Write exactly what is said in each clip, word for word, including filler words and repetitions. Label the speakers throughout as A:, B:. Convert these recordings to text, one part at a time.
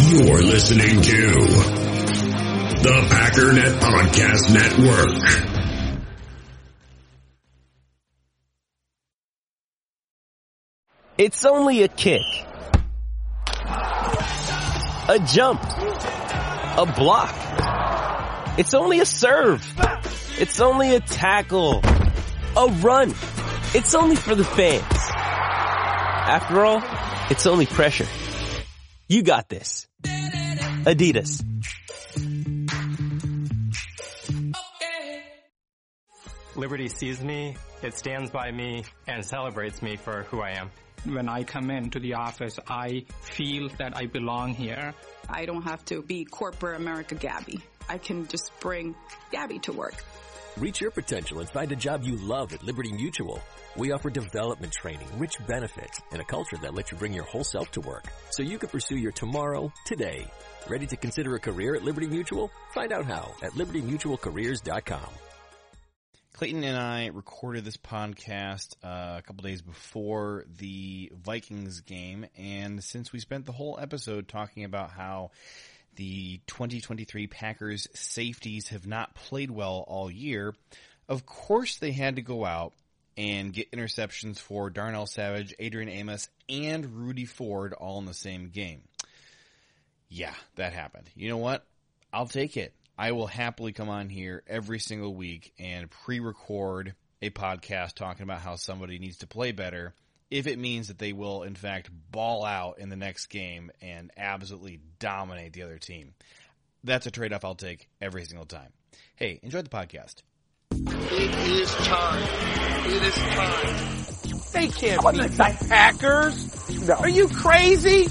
A: You're listening to the Packernet Podcast Network.
B: It's only a kick, a jump, a block. It's only a serve. It's only a tackle, a run. It's only for the fans. After all, it's only pressure. You got this. Adidas.
C: Liberty sees me, it stands by me, and celebrates me for who I am.
D: When I come into the office, I feel that I belong here.
E: I don't have to be corporate America Gabby. I can just bring Gabby to work.
F: Reach your potential and find a job you love at Liberty Mutual. We offer development training, rich benefits, and a culture that lets you bring your whole self to work, so you can pursue your tomorrow today. Ready to consider a career at Liberty Mutual? Find out how at liberty mutual careers dot com.
G: Clayton and I recorded this podcast uh, a couple days before the Vikings game, and since we spent the whole episode talking about how the twenty twenty-three Packers safeties have not played well all year, of course they had to go out and get interceptions for Darnell Savage, Adrian Amos, and Rudy Ford all in the same game. Yeah, that happened. You know what? I'll take it. I will happily come on here every single week and pre-record a podcast talking about how somebody needs to play better if it means that they will, in fact, ball out in the next game and absolutely dominate the other team. That's a trade-off I'll take every single time. Hey, enjoy the podcast.
H: It is time. It is time.
I: They can't beat the Packers. No. Are you crazy?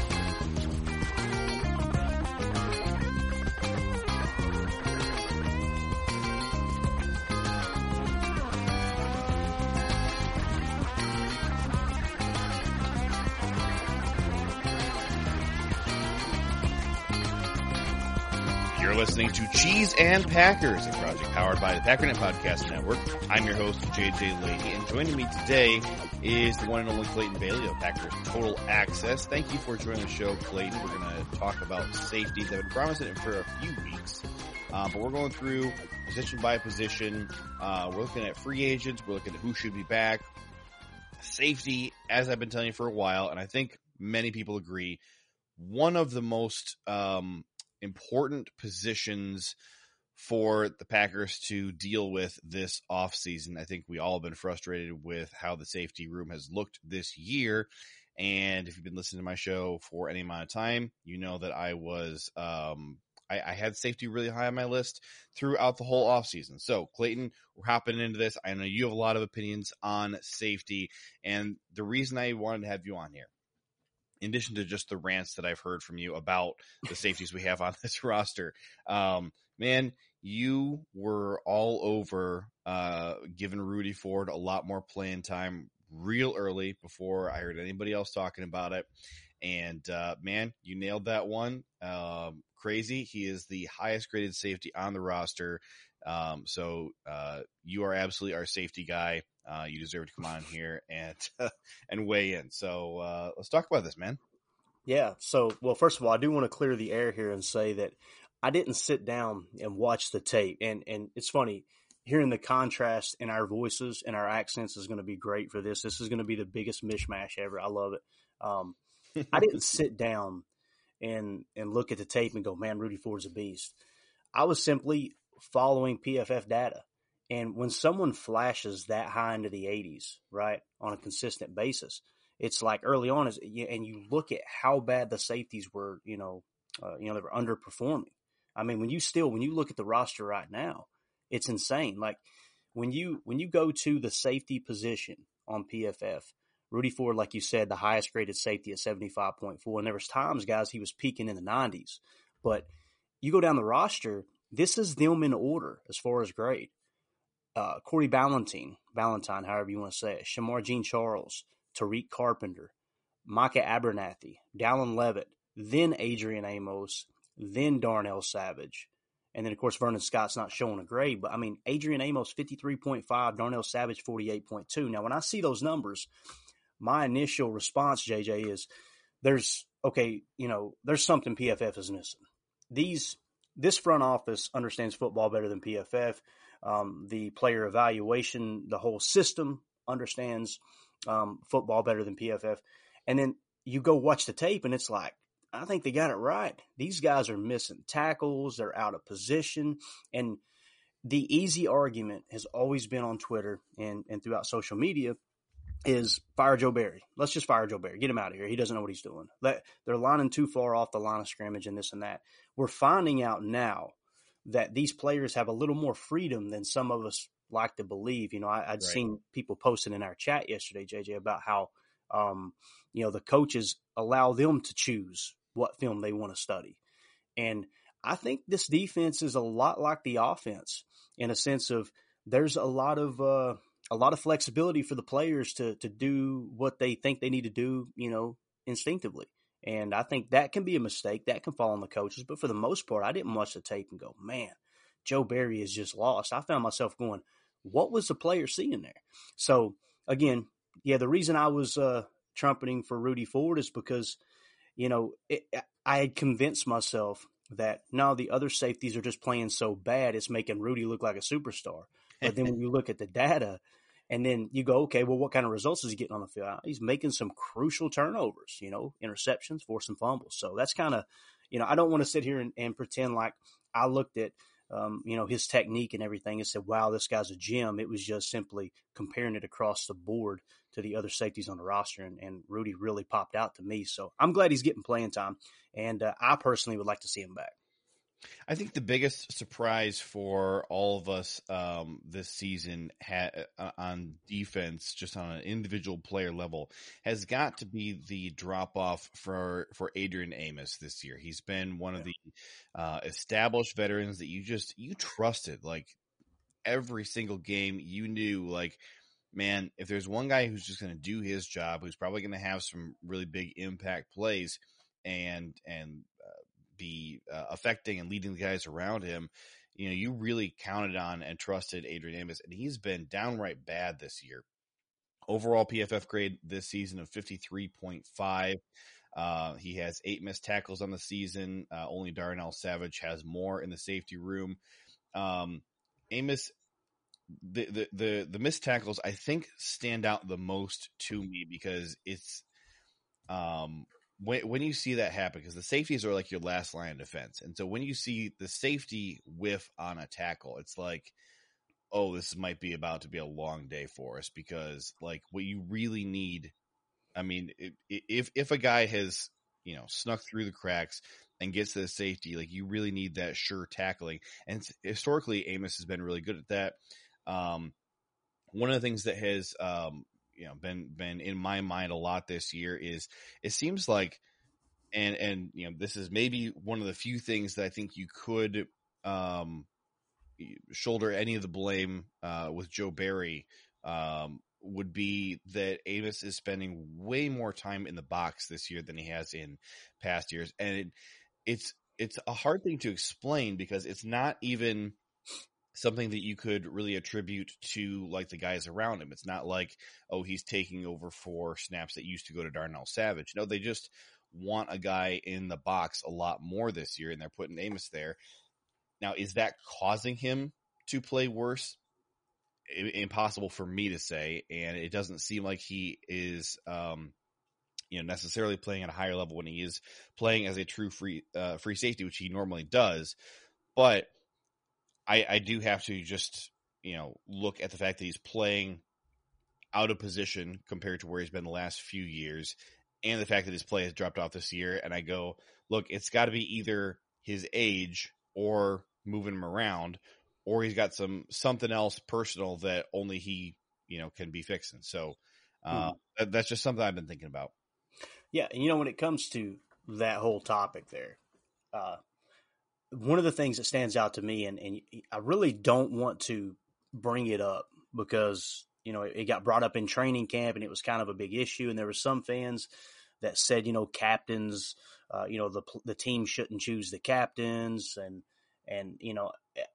G: You're listening to Cheese and Packers, a project powered by the Packernet Podcast Network. I'm your host, J J Leahy, and joining me today is the one and only Clayton Bailey of Packers Total Access. Thank you for joining the show, Clayton. We're going to talk about safeties. I've been promising it for a few weeks, uh, but we're going through position by position. Uh, we're looking at free agents. We're looking at who should be back. Safety, as I've been telling you for a while, and I think many people agree, one of the most um, important positions for the Packers to deal with this offseason. I think we all have been frustrated with how the safety room has looked this year. And if you've been listening to my show for any amount of time, you know that I was, um, I, I had safety really high on my list throughout the whole offseason. So Clayton, we're hopping into this. I know you have a lot of opinions on safety, and the reason I wanted to have you on here, in addition to just the rants that I've heard from you about the safeties we have on this roster, um, man, you were all over uh, giving Rudy Ford a lot more playing time real early before I heard anybody else talking about it. And, uh, man, you nailed that one. Um, crazy. He is the highest graded safety on the roster. Um, so uh, you are absolutely our safety guy. Uh, you deserve to come on here and uh, and weigh in. So uh, let's talk about this, man.
J: Yeah. So, well, first of all, I do want to clear the air here and say that I didn't sit down and watch the tape. And and it's funny, hearing the contrast in our voices and our accents is going to be great for this. This is going to be the biggest mishmash ever. I love it. Um, I didn't sit down and and look at the tape and go, man, Rudy Ford's a beast. I was simply following P F F data. And when someone flashes that high into the eighties, right, on a consistent basis, it's like early on, is and you look at how bad the safeties were, you know, uh, you know, they were underperforming. I mean, when you still, when you look at the roster right now, it's insane. Like when you, when you go to the safety position on P F F, Rudy Ford, like you said, the highest graded safety at seventy-five point four. And there was times, guys, he was peaking in the nineties. But you go down the roster, this is them in order as far as grade. Uh, Corey Ballantyne, Valentine, however you want to say it, Shamar Jean-Charles, Tariq Carpenter, Micah Abernathy, Dallin Levitt, then Adrian Amos, then Darnell Savage. And then, of course, Vernon Scott's not showing a grade. But, I mean, Adrian Amos, fifty-three point five, Darnell Savage, forty-eight point two. Now, when I see those numbers, my initial response, J J, is there's, okay, you know, there's something P F F is missing. These, this front office understands football better than P F F. Um, the player evaluation, the whole system understands um, football better than P F F. And then you go watch the tape and it's like, I think they got it right. These guys are missing tackles. They're out of position. And the easy argument has always been on Twitter and, and throughout social media is fire Joe Barry. Let's just fire Joe Barry. Get him out of here. He doesn't know what he's doing. They're lining too far off the line of scrimmage and this and that. We're finding out now that these players have a little more freedom than some of us like to believe. You know, I, I'd right. seen people posting in our chat yesterday, J J, about how, um, you know, the coaches allow them to choose what film they want to study. And I think this defense is a lot like the offense in a sense of there's a lot of, uh, a lot of flexibility for the players to, to do what they think they need to do, you know, instinctively. And I think that can be a mistake. That can fall on the coaches. But for the most part, I didn't watch the tape and go, man, Joe Barry is just lost. I found myself going, what was the player seeing there? So, again, yeah, the reason I was uh, trumpeting for Rudy Ford is because, you know, it, I had convinced myself that, no, the other safeties are just playing so bad, it's making Rudy look like a superstar. But then when you look at the data, and then you go, okay, well, what kind of results is he getting on the field? He's making some crucial turnovers, you know, interceptions, forcing fumbles. So that's kind of, you know, I don't want to sit here and, and pretend like I looked at, um, you know, his technique and everything and said, wow, this guy's a gem. It was just simply comparing it across the board to the other safeties on the roster. And, and Rudy really popped out to me. So I'm glad he's getting playing time. And uh, I personally would like to see him back.
G: I think the biggest surprise for all of us um, this season ha- on defense, just on an individual player level, has got to be the drop off for, for Adrian Amos this year. He's been one of the uh, established veterans that you just you trusted. Like every single game, you knew, like, man, if there's one guy who's just going to do his job, who's probably going to have some really big impact plays, and and uh, be uh, affecting and leading the guys around him, you know, you really counted on and trusted Adrian Amos, and he's been downright bad this year. Overall P F F grade this season of fifty-three point five. Uh, he has eight missed tackles on the season. Uh, only Darnell Savage has more in the safety room. Um, Amos, the, the, the, the missed tackles, I think, stand out the most to me because it's, um, When when you see that happen, because the safeties are like your last line of defense. And so when you see the safety whiff on a tackle, it's like, oh, this might be about to be a long day for us, because like what you really need, I mean, if if a guy has, you know, snuck through the cracks and gets to the safety, like you really need that sure tackling. And historically, Amos has been really good at that. Um, one of the things that has, um, you know, been, been in my mind a lot this year is it seems like, and, and, you know, this is maybe one of the few things that I think you could, um, shoulder any of the blame, uh, with Joe Barry, um, would be that Amos is spending way more time in the box this year than he has in past years. And it, it's, it's a hard thing to explain because it's not even something that you could really attribute to like the guys around him. It's not like, oh, he's taking over for snaps that used to go to Darnell Savage. No, they just want a guy in the box a lot more this year, and they're putting Amos there. Now, is that causing him to play worse? Impossible for me to say, and it doesn't seem like he is, um, you know, necessarily playing at a higher level when he is playing as a true free uh, free safety, which he normally does. But I, I do have to just, you know, look at the fact that he's playing out of position compared to where he's been the last few years, and the fact that his play has dropped off this year. And I go, look, it's got to be either his age or moving him around, or he's got some something else personal that only he, you know, can be fixing. So uh, hmm. that, that's just something I've been thinking about.
J: Yeah, and you know, when it comes to that whole topic there, uh, one of the things that stands out to me, and, and I really don't want to bring it up because, you know, it, it got brought up in training camp and it was kind of a big issue. And there were some fans that said, you know, captains, uh, you know, the the team shouldn't choose the captains. And, and, you know,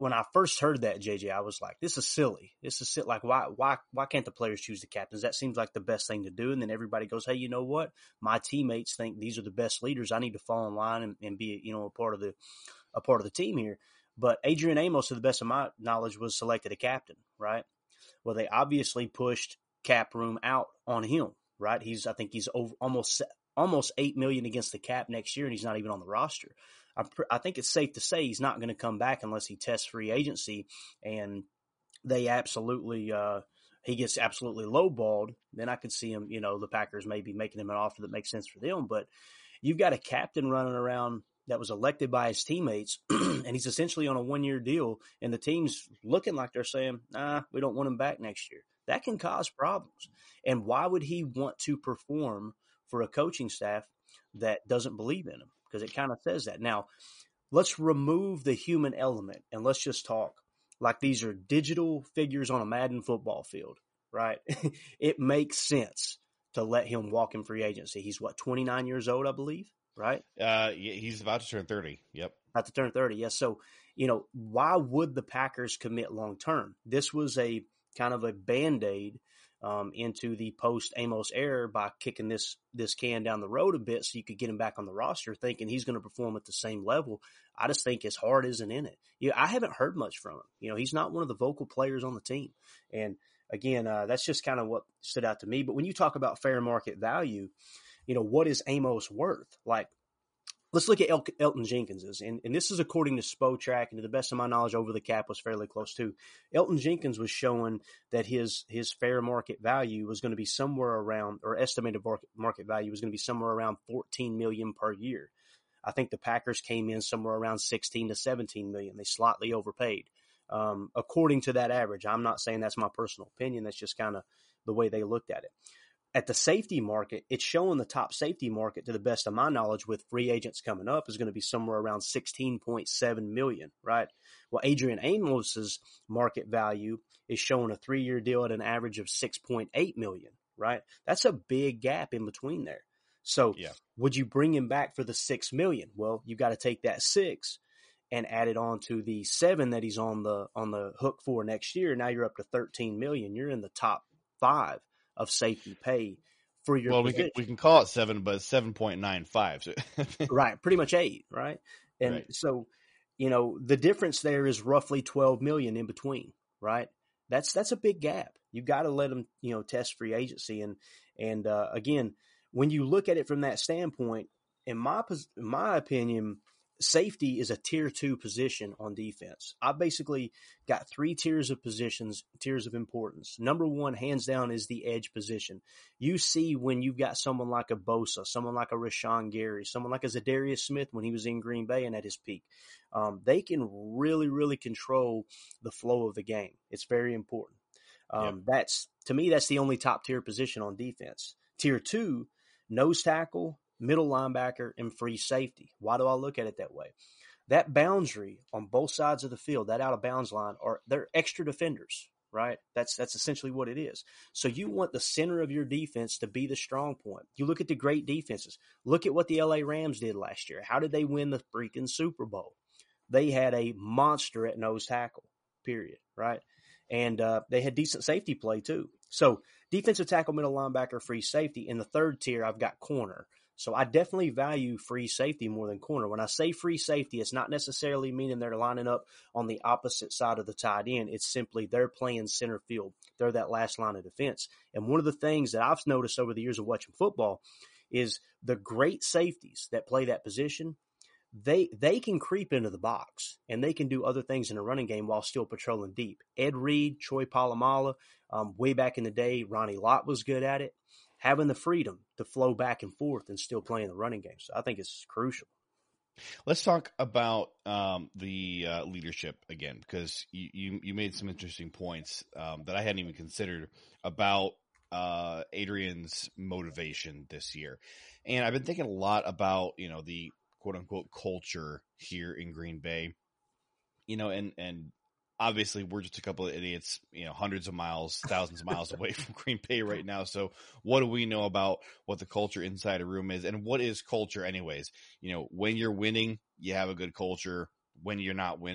J: when I first heard that, J J, I was like, this is silly. This is silly. Like, why, why, why can't the players choose the captains? That seems like the best thing to do. And then everybody goes, hey, you know what? My teammates think these are the best leaders. I need to fall in line and, and be, you know, a part of the, a part of the team here. But Adrian Amos, to the best of my knowledge, was selected a captain, right? Well, they obviously pushed cap room out on him, right? He's, I think he's over almost, almost eight million against the cap next year, and he's not even on the roster. I, I think it's safe to say he's not going to come back unless he tests free agency and they absolutely, uh, he gets absolutely lowballed. Then I could see him, you know, the Packers maybe making him an offer that makes sense for them. But you've got a captain running around that was elected by his teammates, and he's essentially on a one-year deal, and the team's looking like they're saying, nah, we don't want him back next year. That can cause problems. And why would he want to perform for a coaching staff that doesn't believe in him? Because it kind of says that. Now, let's remove the human element and let's just talk like these are digital figures on a Madden football field, right? It makes sense to let him walk in free agency. He's what, twenty-nine years old, I believe, right?
G: Uh, yeah, he's about to turn thirty. Yep.
J: About to turn thirty, yes. So, you know, why would the Packers commit long term? This was a kind of a Band-Aid Um, into the post Amos era by kicking this this can down the road a bit so you could get him back on the roster, thinking he's going to perform at the same level. I just think his heart isn't in it. Yeah, I haven't heard much from him. You know, he's not one of the vocal players on the team. And again, uh, that's just kind of what stood out to me. But when you talk about fair market value, you know, what is Amos worth? Like, let's look at El- Elton Jenkins's, and, and this is according to Spotrac, and to the best of my knowledge, Over the Cap was fairly close too. Elton Jenkins was showing that his his fair market value was going to be somewhere around, or estimated market, market value was going to be somewhere around fourteen million dollars per year. I think the Packers came in somewhere around sixteen to seventeen million. They slightly overpaid, um, according to that average. I'm not saying that's my personal opinion. That's just kind of the way they looked at it. At the safety market, it's showing the top safety market, to the best of my knowledge, with free agents coming up, is going to be somewhere around sixteen point seven million, right? Well, Adrian Amos's market value is showing a three-year deal at an average of six point eight million, right? That's a big gap in between there. So yeah. Would you bring him back for the six million? Well, you got to take that six and add it on to the seven that he's on the, on the hook for next year. Now you're up to thirteen million. You're in the top five of safety pay for your
G: well,
J: position.
G: we can, we can call it seven, but it's seven point nine five. So.
J: Right. Pretty much eight. Right. And right. So, you know, the difference there is roughly twelve million in between. Right. That's, that's a big gap. You got to let them, you know, test free agency. And, and, uh, again, when you look at it from that standpoint, in my, in my opinion, safety is a tier two position on defense. I basically got three tiers of positions, tiers of importance. Number one, hands down, is the edge position. You see when you've got someone like a Bosa, someone like a Rashawn Gary, someone like a Zadarius Smith when he was in Green Bay and at his peak. Um, they can really, really control the flow of the game. It's very important. Um, yep. That's, to me, that's the only top tier position on defense. Tier two, nose tackle, middle linebacker, and free safety. Why do I look at it that way? That boundary on both sides of the field, that out of bounds line, are they're extra defenders, right? That's that's essentially what it is. So you want the center of your defense to be the strong point. You look at the great defenses. Look at what the L A Rams did last year. How did they win the freaking Super Bowl? They had a monster at nose tackle, period, right? And uh, they had decent safety play too. So defensive tackle, middle linebacker, free safety. In the third tier, I've got corner. So I definitely value free safety more than corner. When I say free safety, it's not necessarily meaning they're lining up on the opposite side of the tight end. It's simply they're playing center field. They're that last line of defense. And one of the things that I've noticed over the years of watching football is the great safeties that play that position, they they can creep into the box and they can do other things in a running game while still patrolling deep. Ed Reed, Troy Polamalu, um, way back in the day, Ronnie Lott was good at it. Having the freedom to flow back and forth and still playing the running game. So I think it's crucial.
G: Let's talk about um, the uh, leadership again, because you, you, you made some interesting points um, that I hadn't even considered about uh, Adrian's motivation this year. And I've been thinking a lot about, you know, the quote unquote culture here in Green Bay, you know, and, and, obviously, we're just a couple of idiots, you know, hundreds of miles, thousands of miles away from Green Bay right now. So what do we know about what the culture inside a room is, and what is culture anyways? You know, when you're winning, you have a good culture. When you're not winning,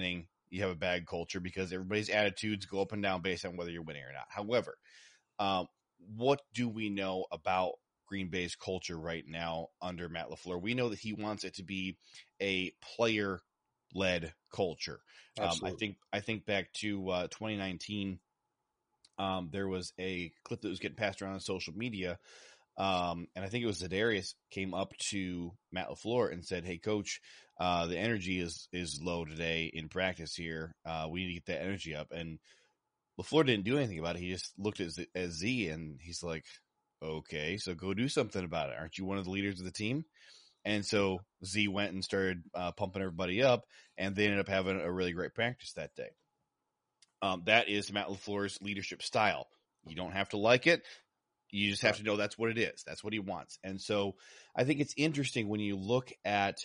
G: you have a bad culture because everybody's attitudes go up and down based on whether you're winning or not. However, um, what do we know about Green Bay's culture right now under Matt LaFleur? We know that he wants it to be a player-led culture. Um, I think I think back to uh, twenty nineteen, um, there was a clip that was getting passed around on social media, um, and I think it was Za'Darius came up to Matt LaFleur and said, "Hey, Coach, uh, the energy is is low today in practice here. Uh, we need to get that energy up." And LaFleur didn't do anything about it. He just looked at Z, at Z and he's like, "Okay, so go do something about it. Aren't you one of the leaders of the team?" And so Z went and started uh, pumping everybody up, and they ended up having a really great practice that day. Um, that is Matt LaFleur's leadership style. You don't have to like it. You just have to know that's what it is. That's what he wants. And so I think it's interesting when you look at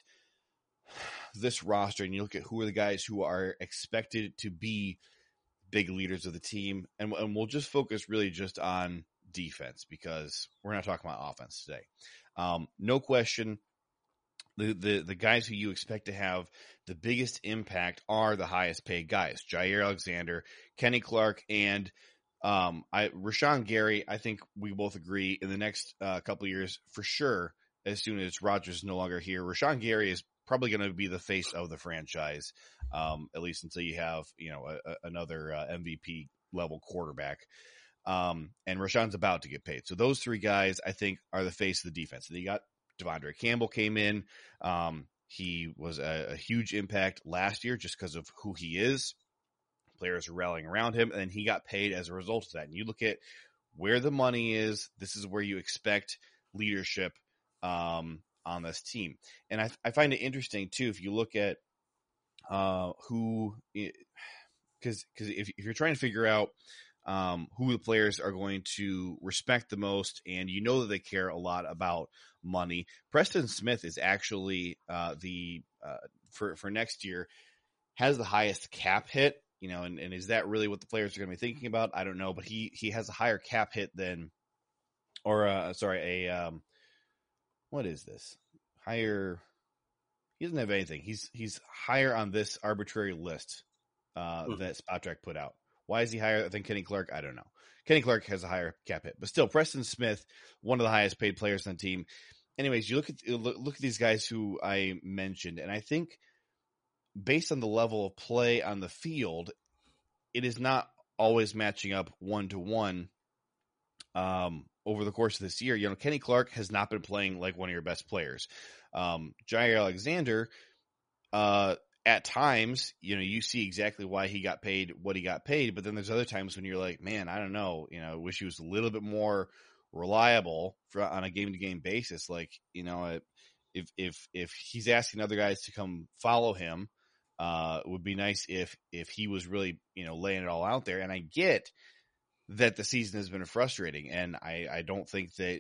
G: this roster and you look at who are the guys who are expected to be big leaders of the team. And, and we'll just focus really just on defense because we're not talking about offense today. Um, no question. The, the the guys who you expect to have the biggest impact are the highest paid guys: Jaire Alexander, Kenny Clark, and um, I, Rashawn Gary. I think we both agree in the next uh, couple of years, for sure, as soon as Rodgers is no longer here, Rashawn Gary is probably going to be the face of the franchise, um, at least until you have you know a, a, another uh, M V P level quarterback. Um, and Rashawn's about to get paid. So those three guys, I think, are the face of the defense. And then you got Devondre Campbell came in. Um, he was a, a huge impact last year just because of who he is. Players are rallying around him, and he got paid as a result of that. And you look at where the money is, this is where you expect leadership um, on this team. And I, I find it interesting, too, if you look at uh, who – because if, if you're trying to figure out um, who the players are going to respect the most, and you know that they care a lot about money. Preston Smith is actually uh, the uh, for for next year has the highest cap hit, you know, and, and is that really what the players are going to be thinking about? I don't know, but he he has a higher cap hit than, or uh, sorry, a um, what is this higher? He doesn't have anything. He's he's higher on this arbitrary list uh, mm-hmm. that Spotrac put out. Why is he higher than Kenny Clark? I don't know. Kenny Clark has a higher cap hit, but still, Preston Smith, one of the highest paid players on the team. Anyways, you look at look at these guys who I mentioned, and I think based on the level of play on the field, it is not always matching up one to one. Um, over the course of this year, you know, Kenny Clark has not been playing like one of your best players. Um, Jaire Alexander, uh. At times, you know, you see exactly why he got paid what he got paid, but then there's other times when you're like, man, I don't know, you know, I wish he was a little bit more reliable for, on a game-to-game basis. Like, you know, if if if he's asking other guys to come follow him, uh, it would be nice if if he was really, you know, laying it all out there. And I get that the season has been frustrating, and I, I don't think that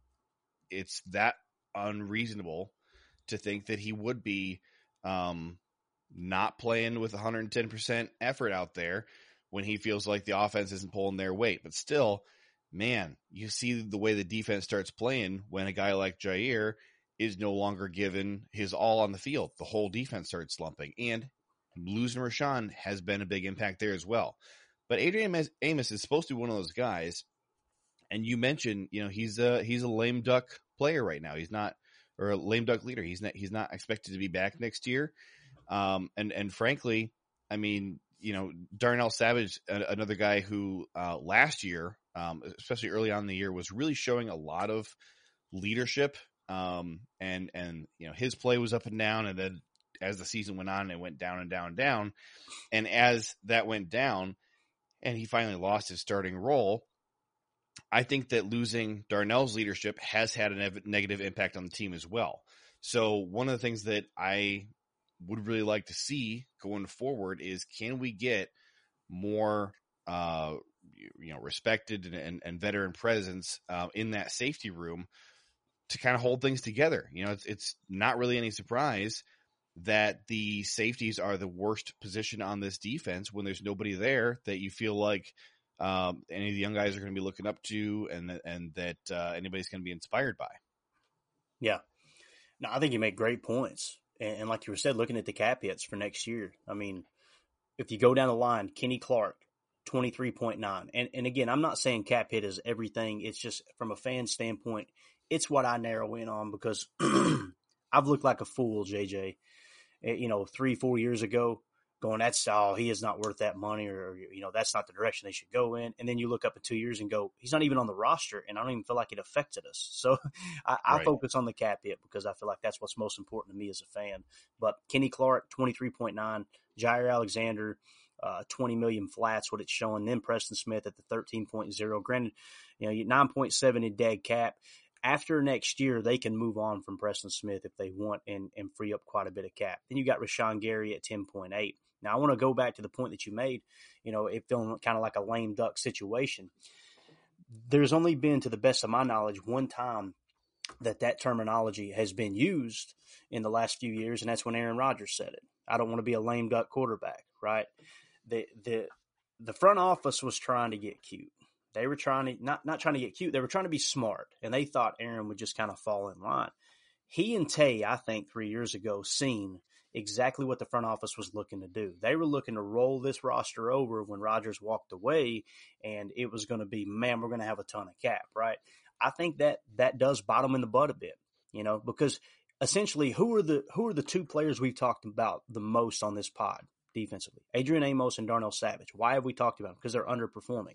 G: it's that unreasonable to think that he would be um, – not playing with one hundred ten percent effort out there when he feels like the offense isn't pulling their weight. But still, man, you see the way the defense starts playing when a guy like Jaire is no longer given his all on the field. The whole defense starts slumping. And losing Rashawn has been a big impact there as well. But Adrian Amos is supposed to be one of those guys. And you mentioned, you know, he's a, he's a lame duck player right now. He's not, or a lame duck leader. He's not, he's not expected to be back next year. Um, and, and frankly, I mean, you know, Darnell Savage, a, another guy who, uh, last year, um, especially early on in the year, was really showing a lot of leadership. Um, and, and, you know, his play was up and down. And then as the season went on, it went down and down and down. And as that went down and he finally lost his starting role, I think that losing Darnell's leadership has had a ne- negative impact on the team as well. So one of the things that I would really like to see going forward is, can we get more, uh, you know, respected and, and, and veteran presence uh, in that safety room to kind of hold things together? You know, it's, it's not really any surprise that the safeties are the worst position on this defense when there's nobody there that you feel like um, any of the young guys are going to be looking up to, and, and that uh, anybody's going to be inspired by.
J: Yeah. No, I think you make great points. And like you said, looking at the cap hits for next year, I mean, if you go down the line, Kenny Clark, twenty-three point nine. And, and again, I'm not saying cap hit is everything. It's just from a fan standpoint, it's what I narrow in on because I've looked like a fool, J J, you know, three, four years ago going, that's, oh, he is not worth that money or, you know, that's not the direction they should go in. And then you look up in two years and go, he's not even on the roster. And I don't even feel like it affected us. So I, I right. focus on the cap hit because I feel like that's what's most important to me as a fan. But Kenny Clark, twenty-three point nine, Jair Alexander, uh, twenty million flats, what it's showing. Then Preston Smith at the thirteen point oh. Granted, you know, nine point seven in dead cap. After next year, they can move on from Preston Smith if they want and, and free up quite a bit of cap. Then you got Rashawn Gary at ten point eight. Now, I want to go back to the point that you made, you know, it feeling kind of like a lame duck situation. There's only been, to the best of my knowledge, one time that that terminology has been used in the last few years, and that's when Aaron Rodgers said it. I don't want to be a lame duck quarterback, right? The the the front office was trying to get cute. They were trying to, not, not trying to get cute, they were trying to be smart, and they thought Aaron would just kind of fall in line. He and Tay, I think, three years ago, seen exactly what the front office was looking to do. They were looking to roll this roster over when Rodgers walked away, and it was going to be, man, we're going to have a ton of cap, right? I think that that does bite them in the butt a bit, you know, because essentially who are the who are the two players we've talked about the most on this pod defensively? Adrian Amos and Darnell Savage. Why have we talked about them? Because they're underperforming.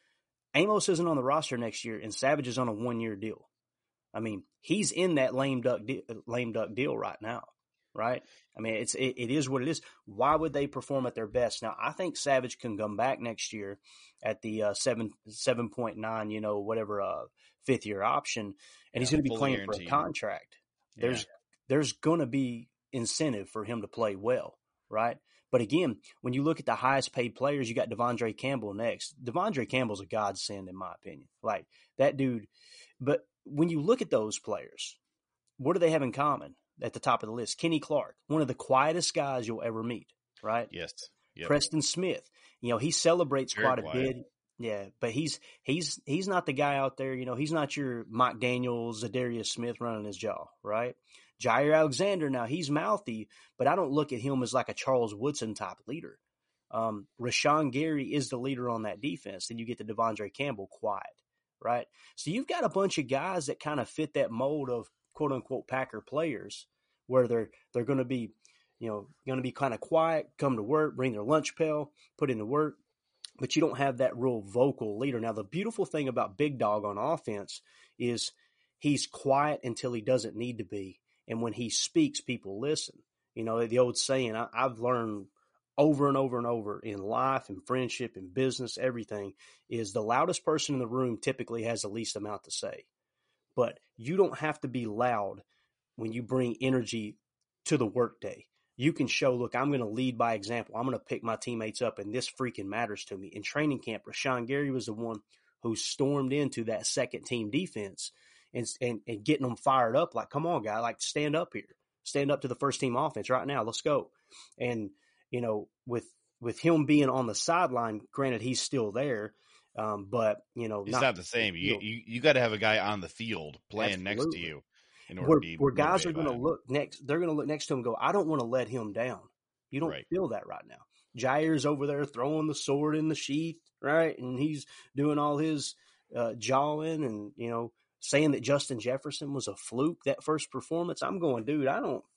J: Amos isn't on the roster next year, and Savage is on a one-year deal. I mean, he's in that lame duck, de- lame duck deal right now, right? I mean, it's it, it is what it is. Why would they perform at their best? Now, I think Savage can come back next year at the uh, seven seven point nine, you know, whatever uh, fifth year option, and yeah, he's going to be playing guaranteed. for a contract. There's yeah. there's going to be incentive for him to play well, right? But again, when you look at the highest paid players, you got Devondre Campbell next. Devondre Campbell's a godsend, in my opinion. Like that dude. But when you look at those players, what do they have in common at the top of the list? Kenny Clark, one of the quietest guys you'll ever meet, right?
G: Yes. Yep.
J: Preston Smith, you know, he celebrates Very quite a
G: quiet.
J: bit. Yeah, but he's he's he's not the guy out there, you know, he's not your Mike Daniels, Zadarius Smith running his jaw, right? Jair Alexander, now he's mouthy, but I don't look at him as like a Charles Woodson type leader. Um, Rashawn Gary is the leader on that defense. Then you get to Devondre Campbell, quiet, right? So you've got a bunch of guys that kind of fit that mold of quote unquote Packer players where they're they're going to be, you know, going to be kind of quiet, come to work, bring their lunch pail, put into work, but you don't have that real vocal leader. Now, the beautiful thing about Big Dog on offense is he's quiet until he doesn't need to be. And when he speaks, people listen. You know, the old saying, I, I've learned over and over and over in life and friendship and business, everything, is the loudest person in the room typically has the least amount to say. But you don't have to be loud when you bring energy to the workday. You can show, look, I'm going to lead by example. I'm going to pick my teammates up, and this freaking matters to me. In training camp, Rashawn Gary was the one who stormed into that second team defense and, and, and getting them fired up. Like, come on, guy, like stand up here, stand up to the first team offense right now. Let's go. And, you know, with, with him being on the sideline, granted, he's still there. Um, but you know,
G: it's not, not the same. You, you, you got to have a guy on the field playing absolutely. next to you. In order
J: where,
G: to be
J: where guys are going to look next, they're going to look next to him and go, I don't want to let him down. You don't right. feel that right now. Jair's over there throwing the sword in the sheath, right? And he's doing all his uh, jawing and, you know, saying that Justin Jefferson was a fluke, that first performance. I'm going, dude, I don't,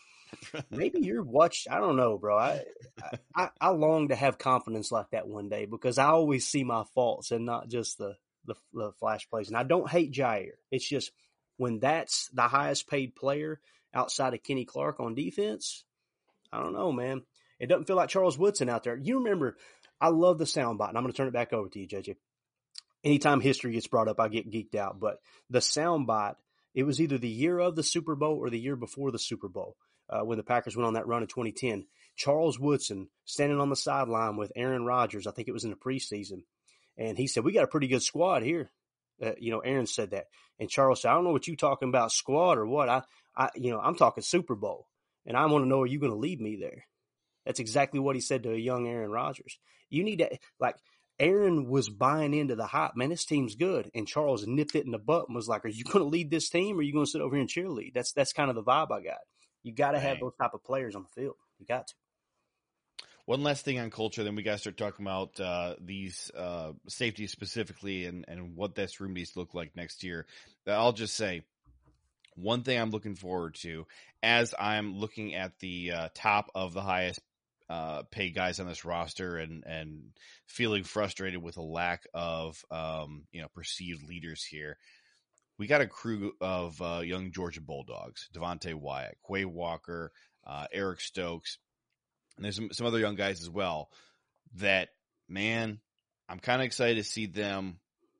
J: maybe you're watched. I don't know, bro. I, I, I long to have confidence like that one day because I always see my faults and not just the, the, the flash plays. And I don't hate Jair. It's just, when that's the highest paid player outside of Kenny Clark on defense, I don't know, man. It doesn't feel like Charles Woodson out there. You remember, I love the soundbite, and I'm going to turn it back over to you, J J. Anytime history gets brought up, I get geeked out. But the soundbite, it was either the year of the Super Bowl or the year before the Super Bowl uh, when the Packers went on that run in twenty ten. Charles Woodson standing on the sideline with Aaron Rodgers, I think it was in the preseason, and he said, we got a pretty good squad here. Uh, you know, Aaron said that. And Charles said, I don't know what you talking about, squad or what. I, I, you know, I'm talking Super Bowl. And I want to know, are you going to lead me there? That's exactly what he said to a young Aaron Rodgers. You need to, like, Aaron was buying into the hype. Man, this team's good. And Charles nipped it in the butt and was like, are you going to lead this team or are you going to sit over here and cheerlead? That's, that's kind of the vibe I got. You got to have those type of players on the field. You got to.
G: One last thing on culture, then we got to start talking about uh, these uh, safeties specifically and, and what this room needs to look like next year. I'll just say one thing I'm looking forward to as I'm looking at the uh, top of the highest uh, paid guys on this roster and, and feeling frustrated with a lack of um, you know perceived leaders here. We got a crew of uh, young Georgia Bulldogs: Devontae Wyatt, Quay Walker, uh, Eric Stokes. And there's some, some other young guys as well that, man, I'm kind of excited to see them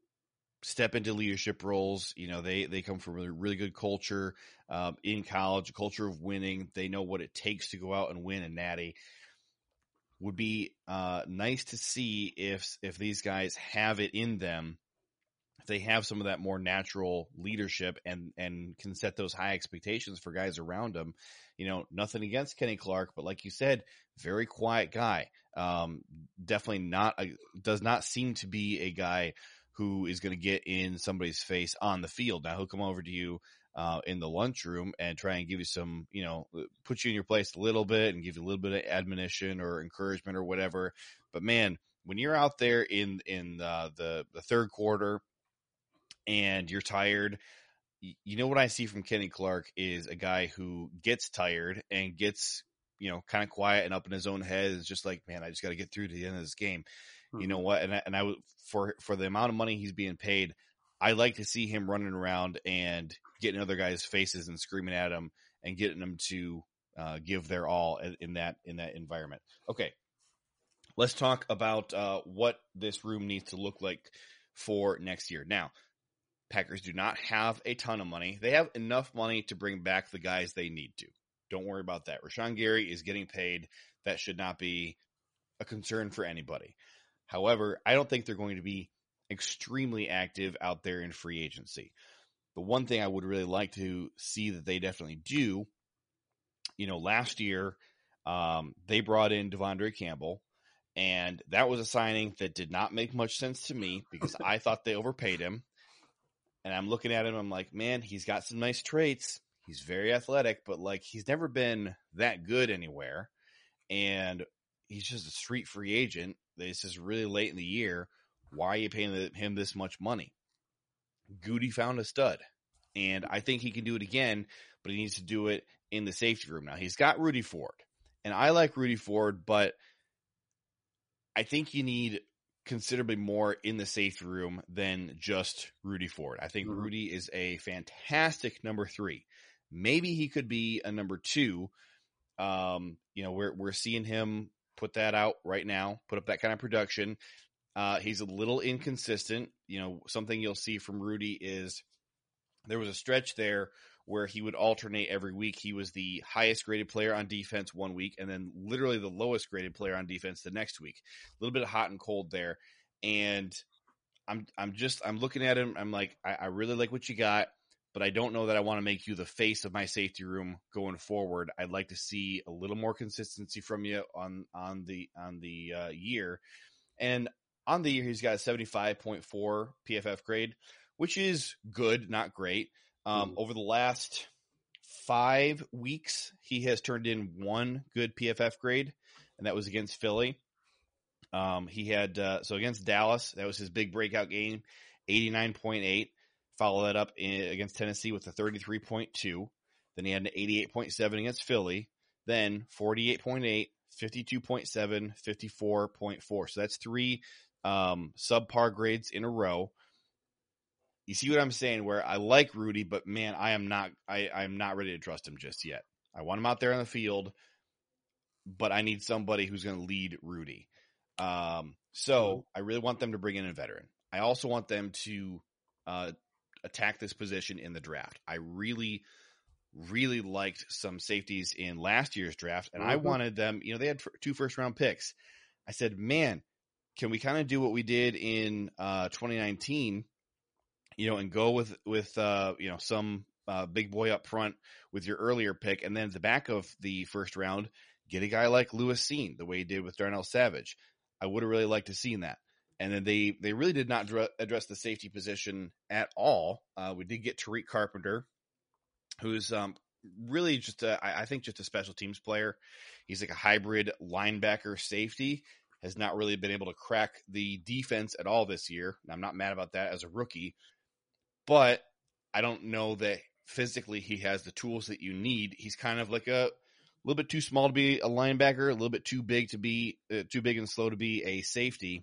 G: step into leadership roles. You know, they, they come from a really good culture um, in college, a culture of winning. They know what it takes to go out and win a natty. Would be uh, nice to see if if these guys have it in them. If they have some of that more natural leadership and, and can set those high expectations for guys around them. You know, nothing against Kenny Clark, but like you said, very quiet guy. Um, definitely not, a, does not seem to be a guy who is going to get in somebody's face on the field. Now he'll come over to you uh, in the lunchroom and try and give you some, you know, put you in your place a little bit and give you a little bit of admonition or encouragement or whatever. But man, when you're out there in, in uh, the, the third quarter, and you're tired, you know what I see from Kenny Clark is a guy who gets tired and gets, you know, kind of quiet and up in his own head. It's just like, man, I just got to get through to the end of this game. Mm-hmm. You know what? And I, and I would, for, for the amount of money he's being paid, I like to see him running around and getting other guys' faces and screaming at them and getting them to uh, give their all in that, in that environment. Okay. Let's talk about uh, what this room needs to look like for next year. Now, Packers do not have a ton of money. They have enough money to bring back the guys they need to. Don't worry about that. Rashawn Gary is getting paid. That should not be a concern for anybody. However, I don't think they're going to be extremely active out there in free agency. The one thing I would really like to see that they definitely do, you know, last year um, they brought in Devondre Campbell, and that was a signing that did not make much sense to me because I thought they overpaid him. And I'm looking at him, I'm like, man, he's got some nice traits. He's very athletic, but like he's never been that good anywhere. And he's just a street free agent. This is really late in the year. Why are you paying him this much money? Goody found a stud. And I think he can do it again, but he needs to do it in the safety room. Now, he's got Rudy Ford. And I like Rudy Ford, but I think you need considerably more in the safety room than just Rudy Ford. I think mm-hmm. Rudy is a fantastic number three. Maybe he could be a number two. Um, you know, we're, we're seeing him put that out right now, put up that kind of production. Uh, he's a little inconsistent. You know, something you'll see from Rudy is there was a stretch there where he would alternate every week. He was the highest graded player on defense one week and then literally the lowest graded player on defense the next week. A little bit of hot and cold there. And I'm I'm just I'm looking at him. I'm like, I, I really like what you got, but I don't know that I want to make you the face of my safety room going forward. I'd like to see a little more consistency from you on on the on the uh, year. And on the year, he's got a seventy-five point four P F F grade, which is good, not great. Um, mm. Over the last five weeks, he has turned in one good P F F grade, and that was against Philly. Um, he had, uh, so against Dallas, that was his big breakout game, eighty-nine point eight. Follow that up in, against Tennessee with a thirty-three point two. Then he had an eighty-eight point seven against Philly. Then forty-eight point eight, fifty-two point seven, fifty-four point four. So that's three um, subpar grades in a row. You see what I'm saying? Where I like Rudy, but man, I am not. I I'm not ready to trust him just yet. I want him out there on the field, but I need somebody who's going to lead Rudy. Um, so I really want them to bring in a veteran. I also want them to uh, attack this position in the draft. I really, really liked some safeties in last year's draft, and mm-hmm. I wanted them. You know, they had two first round picks. I said, man, can we kind of do what we did in uh, twenty nineteen? You know, and go with, with, uh, you know, some, uh, big boy up front with your earlier pick. And then at the back of the first round, get a guy like Lewis Seen, the way he did with Darnell Savage. I would have really liked to have seen that. And then they, they really did not dr- address the safety position at all. Uh, we did get Tariq Carpenter, who's, um, really just a, I think just a special teams player. He's like a hybrid linebacker safety. Has not really been able to crack the defense at all this year. I'm not mad about that as a rookie, but I don't know that physically he has the tools that you need. He's kind of like a little bit too small to be a linebacker, a little bit too big to be uh, too big and slow to be a safety.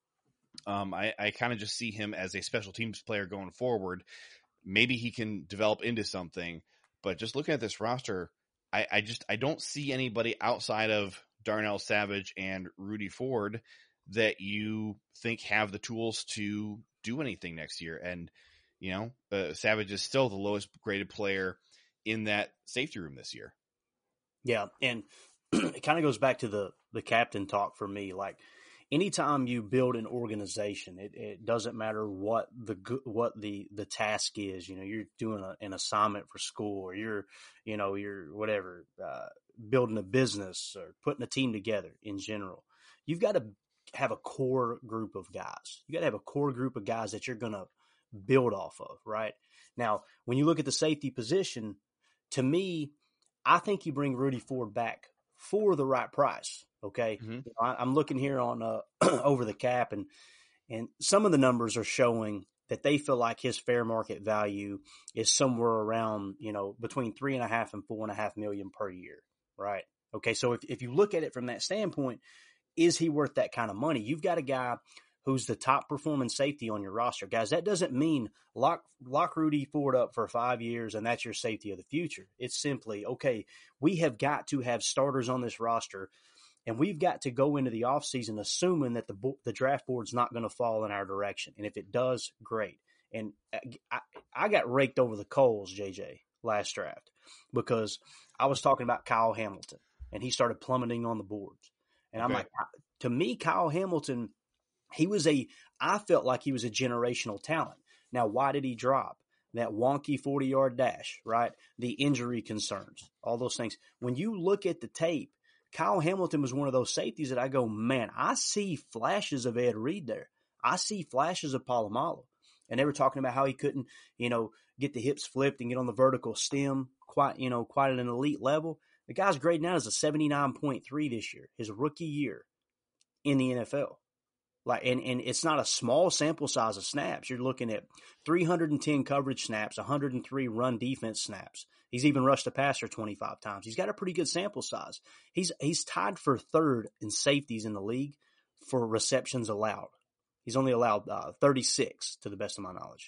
G: Um, I, I kind of just see him as a special teams player going forward. Maybe he can develop into something, but just looking at this roster, I, I just I don't see anybody outside of Darnell Savage and Rudy Ford that you think have the tools to do anything next year. And, you know, uh, Savage is still the lowest graded player in that safety room this year.
J: Yeah. And it kind of goes back to the, the captain talk for me. Like, anytime you build an organization, it, it doesn't matter what the what the, the task is. You know, you're doing a, an assignment for school, or you're, you know, you're whatever, uh, building a business or putting a team together in general. You've got to have a core group of guys. You got to have a core group of guys that you're going to build off of, right? Now, when you look at the safety position, to me, I think you bring Rudy Ford back for the right price. Okay. Mm-hmm. You know, I, I'm looking here on uh, over the cap, and, and some of the numbers are showing that they feel like his fair market value is somewhere around, you know, between three and a half and four and a half million per year. Right. Okay. So if, if you look at it from that standpoint, is he worth that kind of money? You've got a guy who's the top performing safety on your roster. Guys, that doesn't mean lock, lock Rudy Ford up for five years and that's your safety of the future. It's simply, okay, we have got to have starters on this roster, and we've got to go into the offseason assuming that the the draft board's not going to fall in our direction. And if it does, great. And I, I got raked over the coals, J J, last draft, because I was talking about Kyle Hamilton, and he started plummeting on the boards. And I'm okay. like, to me, Kyle Hamilton, he was a, I felt like he was a generational talent. Now, why did he drop? That wonky forty-yard dash, right? The injury concerns, all those things. When you look at the tape, Kyle Hamilton was one of those safeties that I go, man, I see flashes of Ed Reed there. I see flashes of Polamalu. And they were talking about how he couldn't, you know, get the hips flipped and get on the vertical stem quite, you know, quite at an elite level. The guy's grading out as a seventy-nine point three this year, his rookie year in the N F L. Like, and, and it's not a small sample size of snaps. You're looking at three hundred ten coverage snaps, one hundred three run defense snaps. He's even rushed a passer twenty-five times. He's got a pretty good sample size. He's, he's tied for third in safeties in the league for receptions allowed. He's only allowed uh, thirty-six to the best of my knowledge.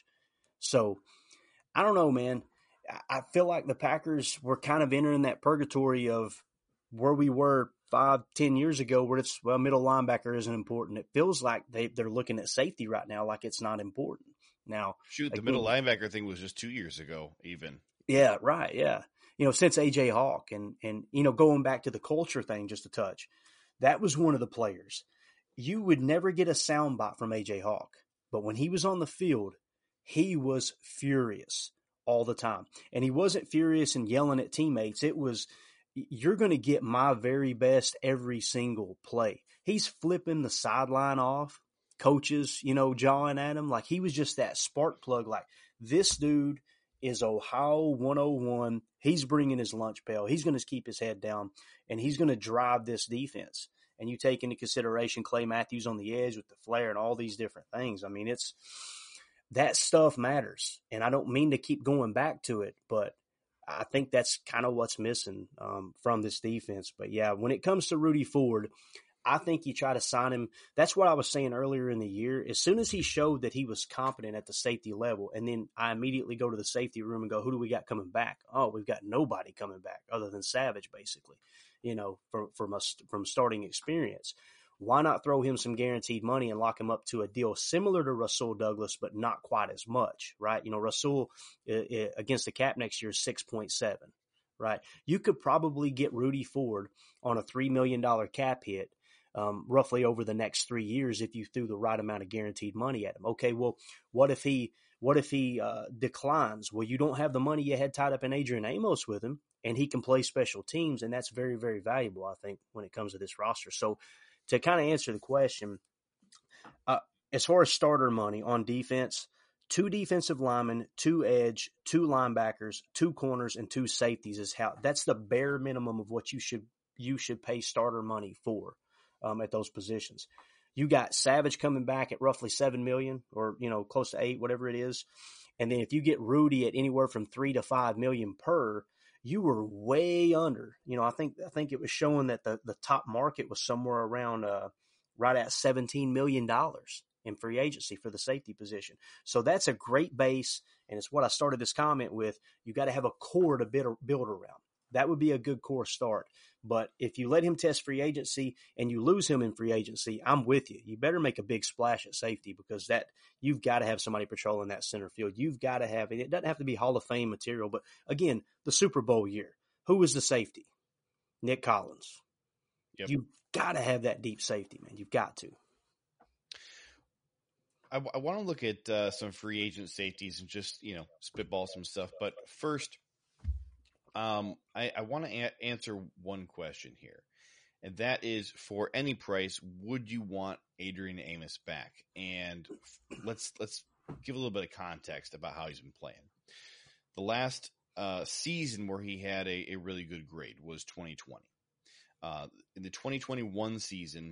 J: So I don't know, man. I feel like the Packers were kind of entering that purgatory of where we were five, ten years ago, where it's, well, middle linebacker isn't important. It feels like they, they're looking at safety right now like it's not important. Now,
G: shoot, the
J: again,
G: middle linebacker thing was just two years ago, even.
J: Yeah, right. Yeah. You know, since A J Hawk and, and, you know, going back to the culture thing just a touch, that was one of the players. You would never get a soundbite from A J Hawk, but when he was on the field, he was furious all the time. And he wasn't furious and yelling at teammates. It was, you're going to get my very best every single play. He's flipping the sideline off, coaches, you know, jawing at him. Like, he was just that spark plug. Like, this dude is Ohio one oh one. He's bringing his lunch pail. He's going to keep his head down, and he's going to drive this defense. And you take into consideration Clay Matthews on the edge with the flare and all these different things. I mean, it's, that stuff matters. And I don't mean to keep going back to it, but I think that's kind of what's missing um, from this defense. But yeah, when it comes to Rudy Ford, I think you try to sign him. That's what I was saying earlier in the year. As soon as he showed that he was competent at the safety level, and then I immediately go to the safety room and go, who do we got coming back? Oh, we've got nobody coming back other than Savage, basically, you know, from, from, a, from starting experience. Why not throw him some guaranteed money and lock him up to a deal similar to Rasul Douglas, but not quite as much, right? You know, Rasul uh, uh, against the cap next year is six point seven, right? You could probably get Rudy Ford on a three million dollars cap hit um, roughly over the next three years if you threw the right amount of guaranteed money at him. Okay, well, what if he what if he uh, declines? Well, you don't have the money you had tied up in Adrian Amos with him, and he can play special teams, and that's very, very valuable, I think, when it comes to this roster. So, to kind of answer the question, uh, as far as starter money on defense, two defensive linemen, two edge, two linebackers, two corners, and two safeties is how that's the bare minimum of what you should you should pay starter money for um, at those positions. You got Savage coming back at roughly seven million, or you know close to eight, whatever it is, and then if you get Rudy at anywhere from three to five million per, you were way under. You know, I think I think it was showing that the the top market was somewhere around uh, right at seventeen million dollars in free agency for the safety position. So that's a great base, and it's what I started this comment with. You got to have a core to build, build around. That would be a good core start. But if you let him test free agency and you lose him in free agency, I'm with you. You better make a big splash at safety, because that you've got to have somebody patrolling that center field. You've got to have it. It doesn't have to be Hall of Fame material, but again, the Super Bowl year, who was the safety? Nick Collins. Yep. You've got to have that deep safety, man. You've got to.
G: I, I want to look at uh, some free agent safeties and just, you know, spitball some stuff. But first, um, I, I want to a- answer one question here. And that is, for any price, would you want Adrian Amos back? And let's let's give a little bit of context about how he's been playing. The last uh, season where he had a, a really good grade was twenty twenty. Uh, in the twenty twenty-one season,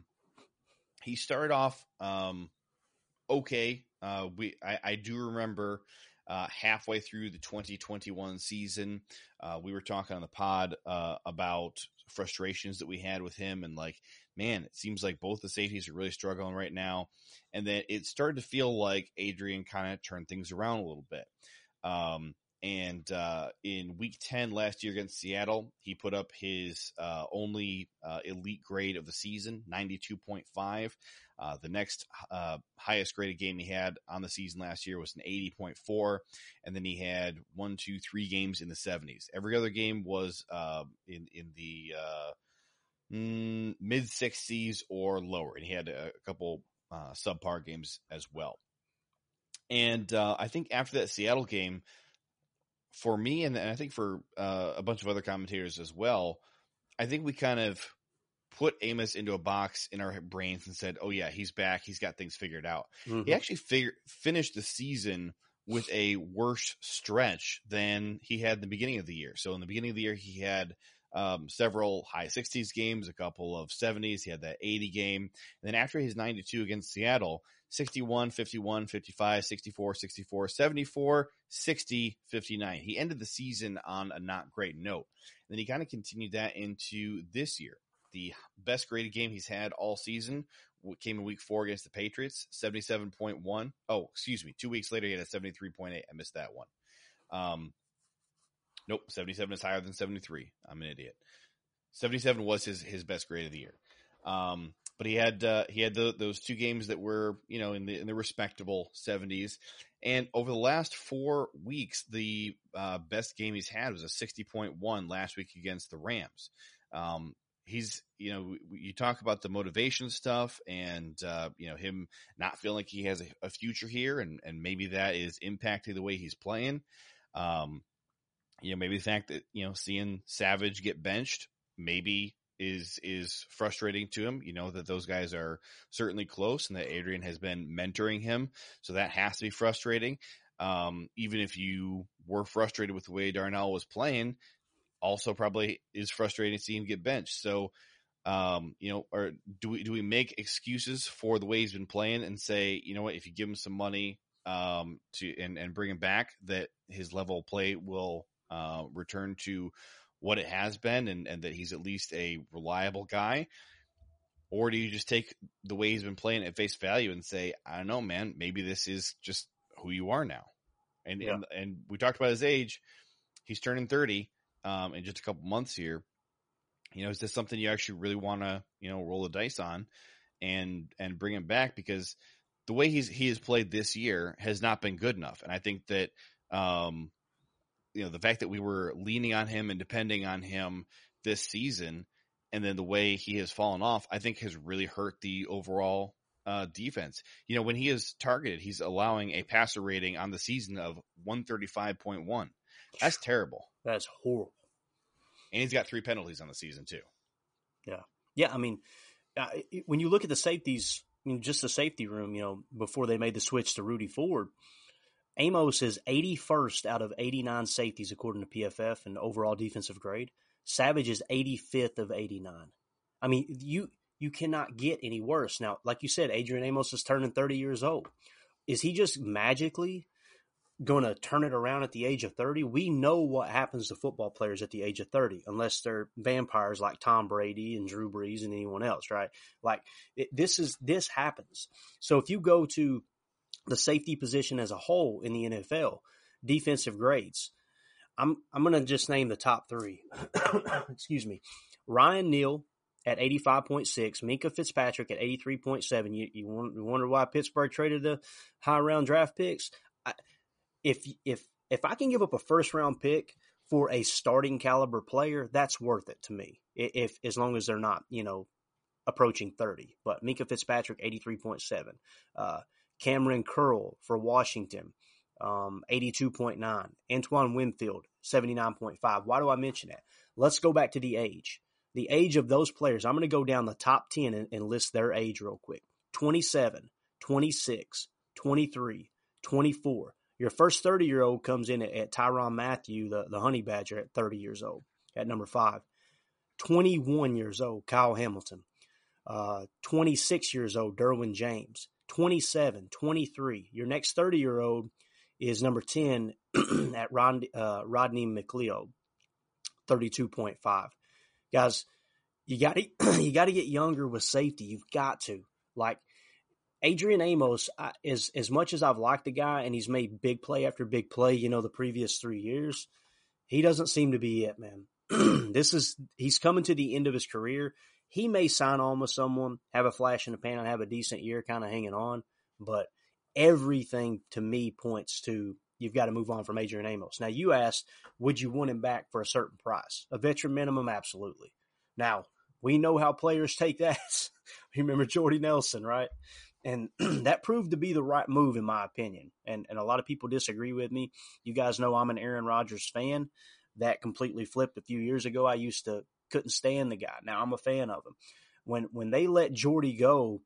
G: he started off um, okay. Uh, we I, I do remember uh, halfway through the twenty twenty-one season, uh, we were talking on the pod uh, about frustrations that we had with him, and like, man, it seems like both the safeties are really struggling right now. And then it started to feel like Adrian kind of turned things around a little bit. Um, and uh, in week ten last year against Seattle, he put up his uh, only uh, elite grade of the season, ninety-two point five. Uh, the next uh, highest graded game he had on the season last year was an eighty point four. And then he had one, two, three games in the seventies. Every other game was uh, in, in the uh, mm, mid sixties or lower. And he had a, a couple uh, subpar games as well. And uh, I think after that Seattle game, for me, and I think for uh, a bunch of other commentators as well, I think we kind of put Amos into a box in our brains and said, oh, yeah, he's back. He's got things figured out. Mm-hmm. He actually figured, finished the season with a worse stretch than he had in the beginning of the year. So in the beginning of the year, he had um, several high sixties games, a couple of seventies. He had that eighty game. And then after his ninety-two against Seattle, sixty-one, fifty-one, fifty-five, sixty-four, sixty-four, seventy-four, sixty, fifty-nine. He ended the season on a not great note. And then he kind of continued that into this year. The best graded game he's had all season came in week four against the Patriots, seventy-seven point one. Oh, excuse me. Two weeks later, he had a seventy-three point eight. I missed that one. Um, nope. seventy-seven is higher than seventy-three. I'm an idiot. seventy-seven was his, his best grade of the year. Um, But he had uh, he had the, those two games that were, you know, in the in the respectable seventies. And over the last four weeks, the uh, best game he's had was a sixty point one last week against the Rams. Um, he's, you know, you talk about the motivation stuff and, uh, you know, him not feeling like he has a, a future here, and, and maybe that is impacting the way he's playing. Um, you know, maybe the fact that, you know, seeing Savage get benched, maybe is is frustrating to him, you know, that those guys are certainly close and that Adrian has been mentoring him. So that has to be frustrating. Um, even if you were frustrated with the way Darnell was playing, also probably is frustrating to see him get benched. So, um, you know, or do we do we make excuses for the way he's been playing and say, you know what, if you give him some money um, to and, and bring him back, that his level of play will uh, return to what it has been, and, and that he's at least a reliable guy? Or do you just take the way he's been playing at face value and say, I don't know, man, maybe this is just who you are now? And yeah. and, and we talked about his age. He's turning thirty um, in just a couple months here. You know, is this something you actually really want to, you know, roll the dice on and and bring him back? Because the way he's he has played this year has not been good enough. And I think that um, – you know, the fact that we were leaning on him and depending on him this season, and then the way he has fallen off, I think has really hurt the overall uh, defense. You know, when he is targeted, he's allowing a passer rating on the season of one thirty-five point one. That's terrible.
J: That's horrible.
G: And he's got three penalties on the season too.
J: Yeah. Yeah. I mean, uh, when you look at the safeties, I mean, just the safety room, you know, before they made the switch to Rudy Ford, Amos is eighty-first out of eighty-nine safeties according to P F F in overall defensive grade. Savage is eighty-fifth of eighty-nine. I mean, you you cannot get any worse. Now, like you said, Adrian Amos is turning thirty years old. Is he just magically going to turn it around at the age of thirty? We know what happens to football players at the age of thirty, unless they're vampires like Tom Brady and Drew Brees and anyone else, right? Like it, this is this happens. So if you go to the safety position as a whole in the N F L, defensive grades, I'm I'm going to just name the top three. Excuse me. Ryan Neal at eighty-five point six, Minkah Fitzpatrick at eighty-three point seven. You, you wonder why Pittsburgh traded the high round draft picks? I, if if if I can give up a first round pick for a starting caliber player, that's worth it to me. If as long as they're not, you know, approaching thirty. But Minkah Fitzpatrick, eighty-three point seven. Uh, Cameron Curl for Washington, um, eighty-two point nine. Antoine Winfield, seventy-nine point five. Why do I mention that? Let's go back to the age. The age of those players, I'm going to go down the top ten and, and list their age real quick. twenty-seven, twenty-six, twenty-three, twenty-four. Your first thirty-year-old comes in at, at Tyrann Mathieu, the, the Honey Badger, at thirty years old, at number five. twenty-one years old, Kyle Hamilton. Uh, twenty-six years old, Derwin James. twenty-seven, twenty-three. Your next thirty-year-old is number ten at Rod, uh, Rodney McLeod, thirty-two point five. Guys, you got to you got to get younger with safety. You've got to. Like Adrian Amos, I, as as much as I've liked the guy and he's made big play after big play, you know, the previous three years, he doesn't seem to be it, man. This is he's coming to the end of his career. He may sign on with someone, have a flash in the pan, and have a decent year, kind of hanging on. But everything to me points to you've got to move on from Adrian Amos. Now, you asked, would you want him back for a certain price? A veteran minimum, absolutely. Now, we know how players take that. You remember Jordy Nelson, right? And that proved to be the right move, in my opinion. And and a lot of people disagree with me. You guys know I'm an Aaron Rodgers fan. That completely flipped a few years ago. I used to couldn't stand the guy. Now I'm a fan of him. When when they let Jordy go,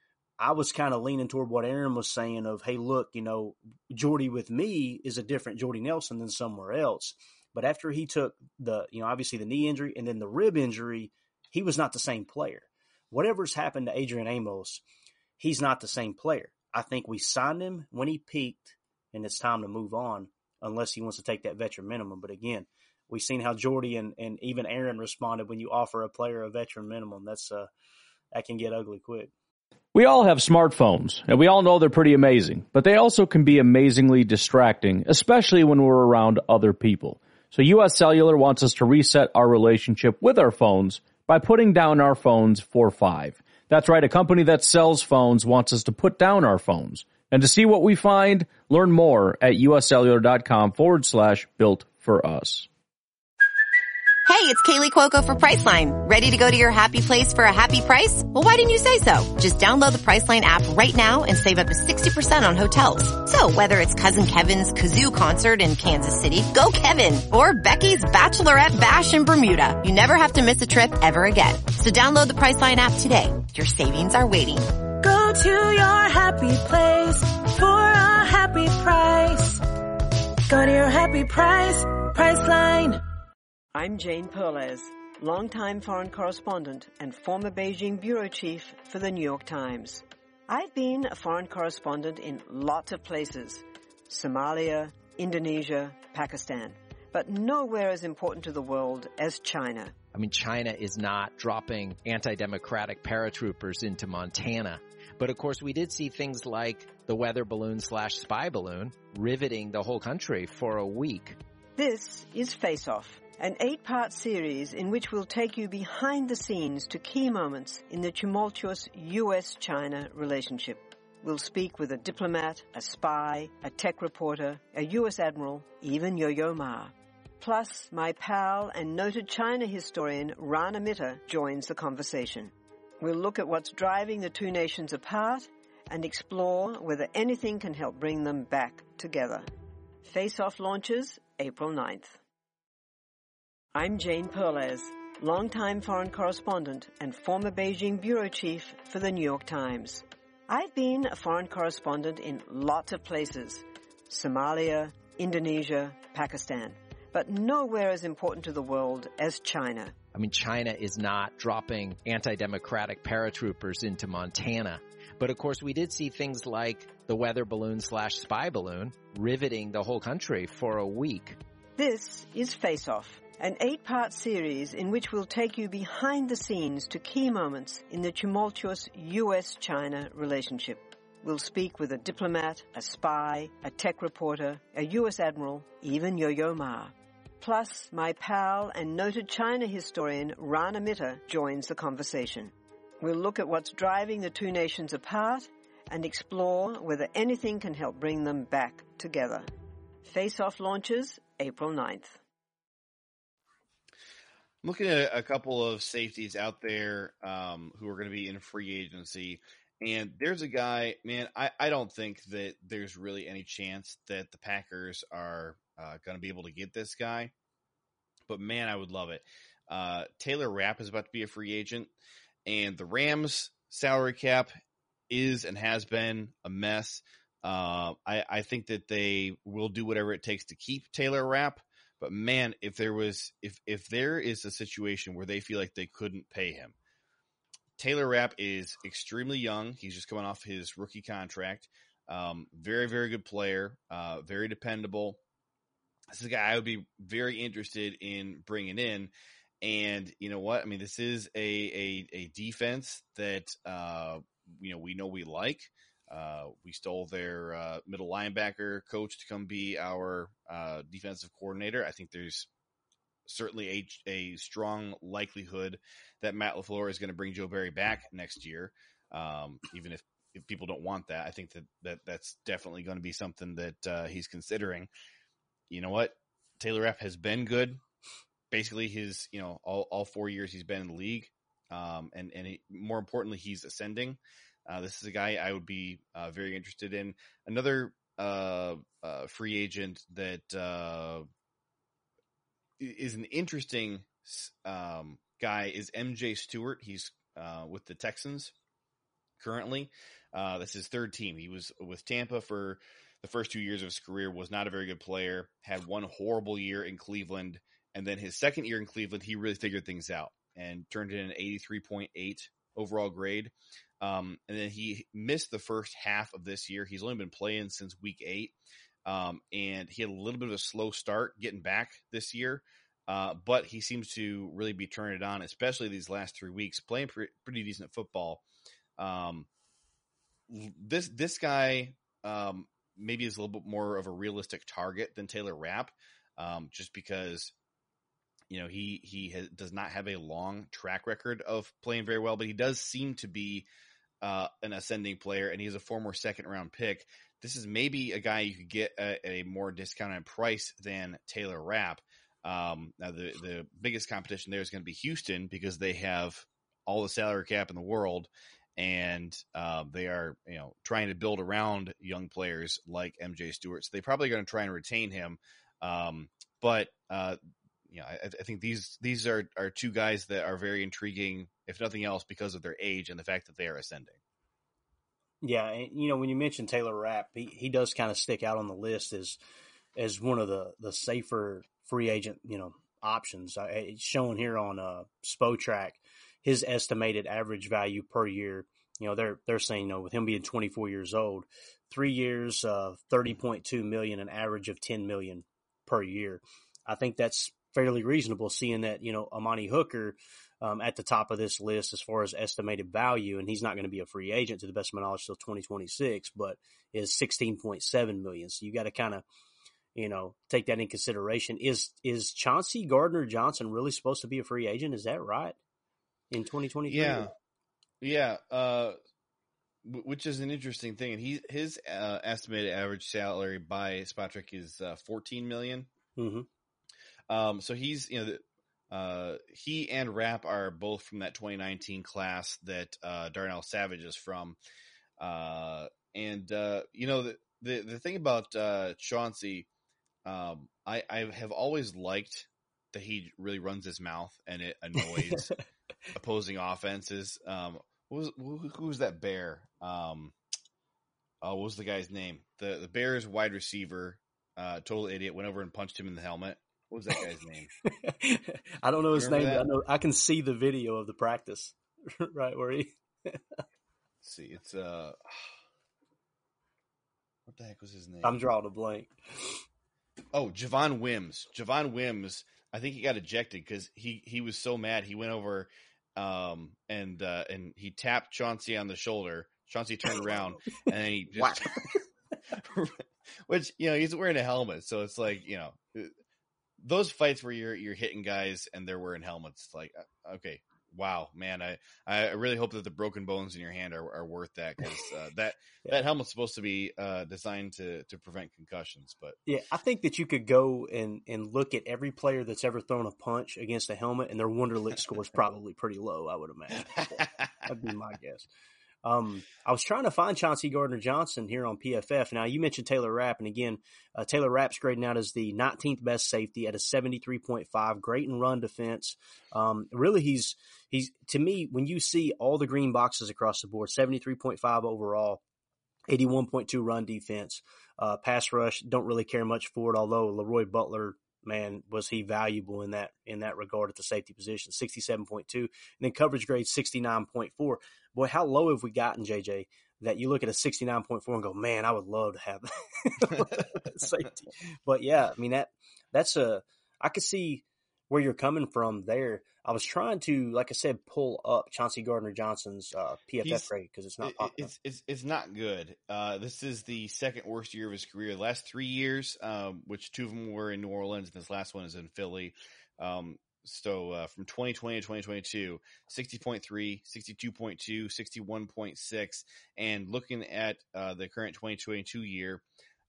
J: I was kind of leaning toward what Aaron was saying of, hey, look, you know, Jordy with me is a different Jordy Nelson than somewhere else. But after he took the, you know, obviously the knee injury and then the rib injury, he was not the same player. Whatever's happened to Adrian Amos, he's not the same player. I think we signed him when he peaked, and it's time to move on unless he wants to take that veteran minimum. But again, we've seen how Jordy and, and even Aaron responded when you offer a player a veteran minimum. That's uh, that can get ugly quick.
K: We all have smartphones, and we all know they're pretty amazing, but they also can be amazingly distracting, especially when we're around other people. So U S Cellular wants us to reset our relationship with our phones by putting down our phones for five. That's right, a company that sells phones wants us to put down our phones. And to see what we find, learn more at uscellular.com forward slash built for us.
L: Hey, it's Kaylee Cuoco for Priceline. Ready to go to your happy place for a happy price? Well, why didn't you say so? Just download the Priceline app right now and save up to sixty percent on hotels. So whether it's Cousin Kevin's Kazoo Concert in Kansas City, go Kevin, or Becky's Bachelorette Bash in Bermuda, you never have to miss a trip ever again. So download the Priceline app today. Your savings are waiting.
M: Go to your happy place for a happy price. Go to your happy price, Priceline.
N: I'm Jane Perlez, longtime foreign correspondent and former Beijing bureau chief for the New York Times. I've been a foreign correspondent in lots of places, Somalia, Indonesia, Pakistan, but nowhere as important to the world as China.
O: I mean, China is not dropping anti-democratic paratroopers into Montana. But of course, we did see things like the weather balloon slash spy balloon riveting the whole country for a week.
N: This is Face Off, an eight-part series in which we'll take you behind the scenes to key moments in the tumultuous U S China relationship. We'll speak with a diplomat, a spy, a tech reporter, a U S admiral, even Yo-Yo Ma. Plus, my pal and noted China historian Rana Mitter joins the conversation. We'll look at what's driving the two nations apart and explore whether anything can help bring them back together. Face Off launches April ninth. I'm Jane Perlez, longtime foreign correspondent and former Beijing bureau chief for the New York Times. I've been a foreign correspondent in lots of places, Somalia, Indonesia, Pakistan. But nowhere as important to the world as China.
O: I mean, China is not dropping anti-democratic paratroopers into Montana. But of course, we did see things like the weather balloon slash spy balloon riveting the whole country for a week.
N: This is Face Off, an eight-part series in which we'll take you behind the scenes to key moments in the tumultuous U S China relationship. We'll speak with a diplomat, a spy, a tech reporter, a U S admiral, even Yo-Yo Ma. Plus, my pal and noted China historian Rana Mitter joins the conversation. We'll look at what's driving the two nations apart and explore whether anything can help bring them back together. Face Off launches April ninth.
G: I'm looking at a couple of safeties out there um, who are going to be in free agency. And there's a guy, man, I, I don't think that there's really any chance that the Packers are uh, going to be able to get this guy. But, man, I would love it. Uh, Taylor Rapp is about to be a free agent. And the Rams' salary cap is and has been a mess. Uh, I, I think that they will do whatever it takes to keep Taylor Rapp. But, man, if there was if if there is a situation where they feel like they couldn't pay him, Taylor Rapp is extremely young. He's just coming off his rookie contract. Um, very, very good player. Uh, very dependable. This is a guy I would be very interested in bringing in. And you know what? I mean, this is a a, a defense that uh, you know we know we like. Uh, we stole their uh, middle linebacker coach to come be our uh, defensive coordinator. I think there's certainly a, a strong likelihood that Matt LaFleur is going to bring Joe Barry back next year. Um, even if, if people don't want that, I think that, that that's definitely going to be something that uh, he's considering. You know what? Taylor Rapp has been good. Basically his, you know, all, all four years he's been in the league. Um, and, and he, more importantly, he's ascending. Uh, this is a guy I would be uh, very interested in. Another uh, uh, free agent that uh, is an interesting um, guy is M J Stewart. He's uh, with the Texans currently. Uh, that's his third team. He was with Tampa for the first two years of his career, was not a very good player, had one horrible year in Cleveland. And then his second year in Cleveland, he really figured things out and turned in an eighty-three point eight overall grade. Um, and then he missed the first half of this year. He's only been playing since week eight. Um, and he had a little bit of a slow start getting back this year. Uh, but he seems to really be turning it on, especially these last three weeks, playing pre- pretty decent football. Um, this, this guy, um, maybe is a little bit more of a realistic target than Taylor Rapp. Um, just because, you know, he, he has, does not have a long track record of playing very well, but he does seem to be, uh, an ascending player, and he's a former second round pick. This is maybe a guy you could get a, a more discounted price than Taylor Rapp. Um, now the, the biggest competition there is going to be Houston because they have all the salary cap in the world, and uh, they are, you know, trying to build around young players like M J Stewart. So they're probably going to try and retain him. Um, but, uh, you know, I, I think these, these are, are two guys that are very intriguing, if nothing else, because of their age and the fact that they are ascending.
J: Yeah. And, you know, when you mentioned Taylor Rapp, he, he does kind of stick out on the list as, as one of the, the safer free agent, you know, options. I, it's shown here on uh, Spotrac, his estimated average value per year. You know, they're, they're saying, you know, with him being twenty-four years old, three years, uh, thirty point two million, an average of ten million per year. I think that's fairly reasonable, seeing that, you know, Amani Hooker, um, at the top of this list as far as estimated value, and he's not going to be a free agent to the best of my knowledge till twenty twenty-six, but is sixteen point seven million. So you got to kind of, you know, take that in consideration. Is, is Chauncey Gardner-Johnson really supposed to be a free agent? Is that right? In twenty twenty-three?
G: Yeah. Yeah. Uh, which is an interesting thing. And he, his, uh, estimated average salary by Spotrac is, uh, fourteen million.
J: Mm-hmm.
G: Um, so he's, you know, uh, he and Rapp are both from that twenty nineteen class that, uh, Darnell Savage is from. Uh, and, uh, you know, the, the, the thing about, uh, Chauncey, um, I, I have always liked that he really runs his mouth and it annoys opposing offenses. Um, who was, who, who was that bear? Um, oh, what was the guy's name? The the Bears wide receiver, uh, total idiot, went over and punched him in the helmet. What was that guy's name?
J: I don't know his name.
G: That?
J: But I know I can see the video of the practice, right where he.
G: Let's see, it's uh, what the heck was his name?
J: I'm drawing a blank.
G: Oh, Javon Wims. Javon Wims. I think he got ejected because he, he was so mad. He went over um, and uh, and he tapped Chauncey on the shoulder. Chauncey turned around and then he just, which, you know, he's wearing a helmet. So it's like, you know, those fights where you're, you're hitting guys and they're wearing helmets. It's like, okay, wow, man. I, I really hope that the broken bones in your hand are, are worth that. Cause uh, that, yeah. that helmet's supposed to be uh, designed to, to prevent concussions, but
J: yeah, I think that you could go and, and look at every player that's ever thrown a punch against a helmet and their Wonderlic score is probably pretty low. I would imagine. That'd be my guess. Um, I was trying to find Chauncey Gardner-Johnson here on P F F. Now, you mentioned Taylor Rapp, and again, uh, Taylor Rapp's grading out as the nineteenth best safety at a seventy-three point five, great in run defense. Um, really, he's, he's, to me, when you see all the green boxes across the board, seventy-three point five overall, eighty-one point two run defense, uh, pass rush, don't really care much for it, although Leroy Butler, man, was he valuable in that in that regard at the safety position, sixty-seven point two, and then coverage grade sixty-nine point four. Boy, how low have we gotten, J J, that you look at a sixty-nine point four and go, man, I would love to have that safety. But yeah, I mean, that that's a, I could see where you're coming from there. I was trying to, like I said, pull up Chauncey Gardner-Johnson's uh, P F F He's, grade because it's not popular.
G: It's, it's, it's not good. Uh, this is the second worst year of his career. The last three years, um, which two of them were in New Orleans, and this last one is in Philly. Um, so uh, from twenty twenty to twenty twenty-two, sixty point three, sixty-two point two, sixty-one point six, and looking at uh, the current twenty twenty-two year,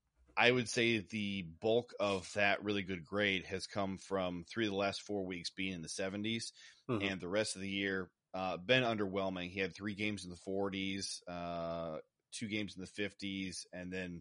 G: I would say the bulk of that really good grade has come from three of the last four weeks being in the seventies, mm-hmm. and the rest of the year uh, been underwhelming. He had three games in the forties, uh, two games in the fifties, and then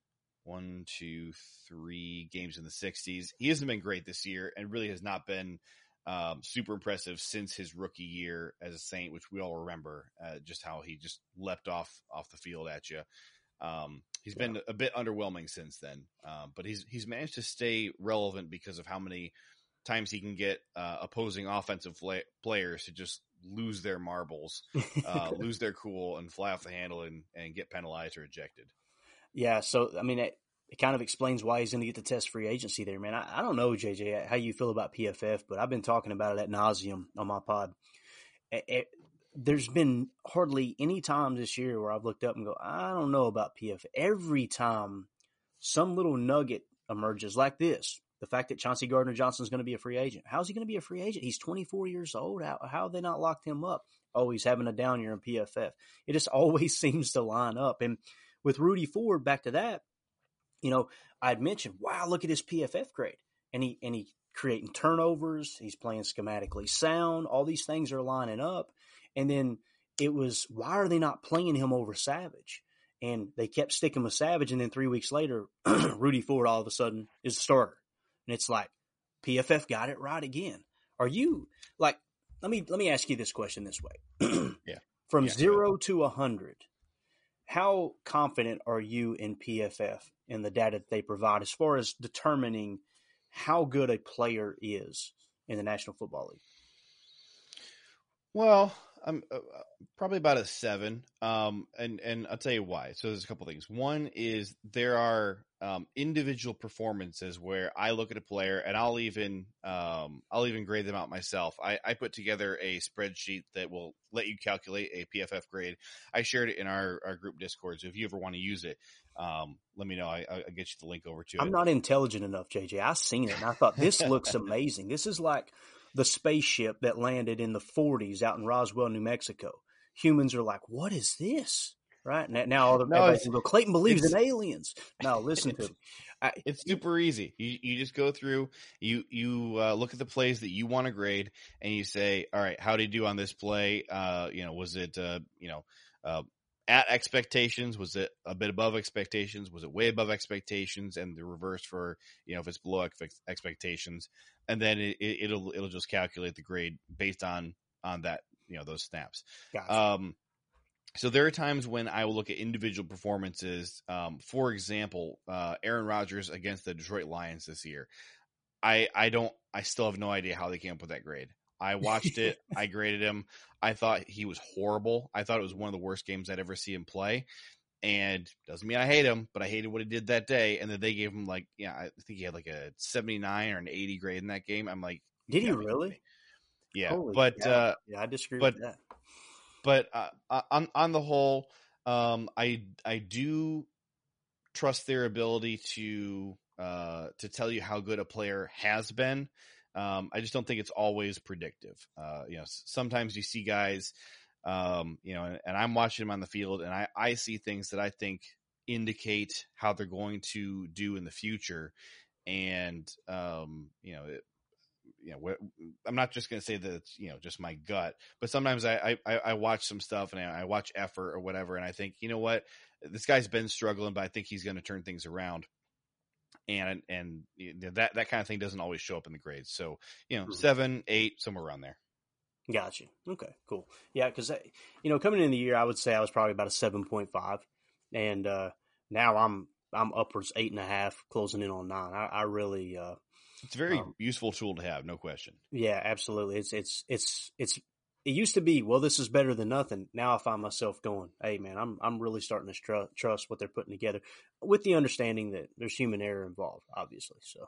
G: one, two, three games in the sixties. He hasn't been great this year and really has not been um, super impressive since his rookie year as a Saint, which we all remember uh, just how he just leapt off off the field at you. Um, he's been yeah. a bit underwhelming since then, um, but he's he's managed to stay relevant because of how many times he can get uh, opposing offensive fla- players to just lose their marbles, uh, lose their cool, and fly off the handle and, and get penalized or ejected.
J: Yeah, so I mean, it, it kind of explains why he's going to get to test free agency there, man. I, I don't know, J J, how you feel about P F F, but I've been talking about it ad nauseum on my pod. It, it, There's been hardly any time this year where I've looked up and go, I don't know about P F F. Every time some little nugget emerges like this, the fact that Chauncey Gardner-Johnson is going to be a free agent. How's he going to be a free agent? He's twenty-four years old. How, how have they not locked him up? Oh, he's having a down year in P F F. It just always seems to line up. And with Rudy Ford, back to that, you know, I'd mentioned, wow, look at his P F F grade. And he, and he creating turnovers. He's playing schematically sound. All these things are lining up. And then it was, why are they not playing him over Savage? And they kept sticking with Savage. And then three weeks later, Rudy Ford all of a sudden is the starter. And it's like, P F F got it right again. Are you like, let me, let me ask you this question this way.
G: yeah.
J: From
G: yeah,
J: zero to a hundred, how confident are you in P F F and the data that they provide as far as determining how good a player is in the National Football League?
G: Well, I'm uh, probably about a seven. Um, and, and I'll tell you why. So there's a couple things. One is there are um, individual performances where I look at a player and I'll even, um, I'll even grade them out myself. I, I put together a spreadsheet that will let you calculate a P F F grade. I shared it in our, our group Discord. So if you ever want to use it, um, let me know. I, I'll get you the link over to it.
J: I'm not intelligent enough, J J. I seen it and I thought this looks amazing. This is like the spaceship that landed in the forties out in Roswell, New Mexico. Humans are like, what is this? Right now, now all the
G: no,
J: go, Clayton believes in aliens. No, listen to me. I,
G: it's super easy. You you just go through, you you uh, look at the plays that you want to grade, and you say, all right, how did he do on this play? Uh, you know, was it uh, you know uh, at expectations? Was it a bit above expectations? Was it way above expectations? And the reverse for, you know, if it's below ex- expectations, and then it, it, it'll it'll just calculate the grade based on on that, you know, those snaps.
J: Gotcha.
G: Um, So there are times when I will look at individual performances. Um, for example, uh, Aaron Rodgers against the Detroit Lions this year. I, I don't, I still have no idea how they came up with that grade. I watched it. I graded him. I thought he was horrible. I thought it was one of the worst games I'd ever see him play. And doesn't mean I hate him, but I hated what he did that day. And then they gave him like, yeah, I think he had like a seventy-nine or an eighty grade in that game. I'm like,
J: did he really?
G: Yeah.
J: Holy
G: but,
J: God.
G: uh,
J: yeah, I disagree
G: but,
J: with that.
G: But, uh, on, on the whole, um, I, I do trust their ability to, uh, to tell you how good a player has been. Um, I just don't think it's always predictive. Uh, you know, sometimes you see guys, um, you know, and, and I'm watching them on the field and I, I see things that I think indicate how they're going to do in the future. And, um, you know, it, you know, I'm not just going to say that it's, you know, just my gut, but sometimes I, I, I watch some stuff and I, I watch effort or whatever. And I think, you know what, this guy's been struggling, but I think he's going to turn things around. And, and you know, that, that kind of thing doesn't always show up in the grades. So, you know, mm-hmm. seven, eight, somewhere around there.
J: Gotcha. Okay, cool. Yeah. Cause I, you know, coming in the year, I would say I was probably about a seven point five and, uh, now I'm, I'm upwards eight and a half, closing in on nine. I, I really, uh,
G: it's a very
J: um,
G: useful tool to have. No question.
J: Yeah, absolutely. It's, it's, it's, it's, it used to be, well, this is better than nothing. Now I find myself going, hey man, I'm, I'm really starting to tr- trust what they're putting together with the understanding that there's human error involved, obviously. So.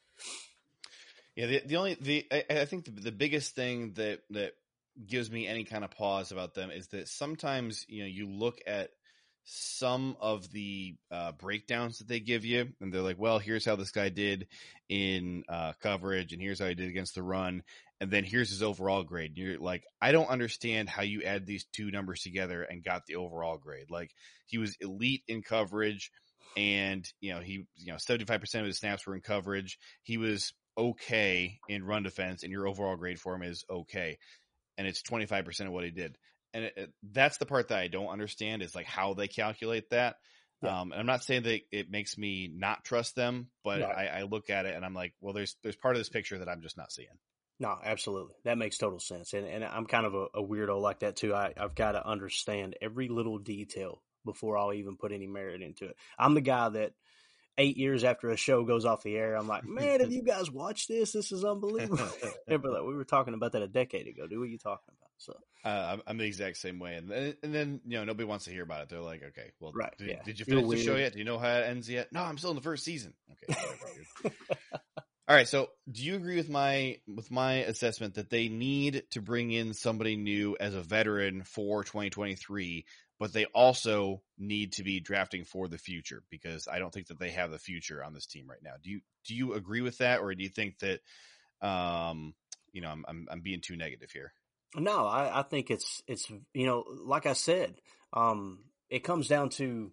G: Yeah. The, the only, the, I, I think the, the biggest thing that, that gives me any kind of pause about them is that sometimes, you know, you look at some of the uh, breakdowns that they give you and they're like, well, here's how this guy did in uh, coverage and here's how he did against the run. And then here's his overall grade. And you're like, I don't understand how you add these two numbers together and got the overall grade. Like he was elite in coverage and, you know, he, you know, seventy-five percent of his snaps were in coverage. He was okay in run defense and your overall grade for him is okay. And it's twenty-five percent of what he did. And it, it, that's the part that I don't understand is like how they calculate that. Yeah. Um, and I'm not saying that it makes me not trust them, but no. I, I look at it and I'm like, well, there's, there's part of this picture that I'm just not seeing.
J: No, absolutely. That makes total sense. And and I'm kind of a, a weirdo like that too. I, I've got to understand every little detail before I'll even put any merit into it. I'm the guy that eight years after a show goes off the air, I'm like, man, have you guys watched this? This is unbelievable. Like, we were talking about that a decade ago. Dude, what are you talking about? So
G: uh, I'm the exact same way. And then, and then, you know, nobody wants to hear about it. They're like, okay, well,
J: right,
G: did,
J: yeah.
G: did you finish the show yet? Do you know how it ends yet? No, I'm still in the first season. Okay. All right. So do you agree with my, with my assessment that they need to bring in somebody new as a veteran for twenty twenty-three, but they also need to be drafting for the future because I don't think that they have the future on this team right now. Do you, do you agree with that? Or do you think that, um, you know, I'm, I'm, I'm being too negative here?
J: No, I, I think it's, it's, you know, like I said, um, it comes down to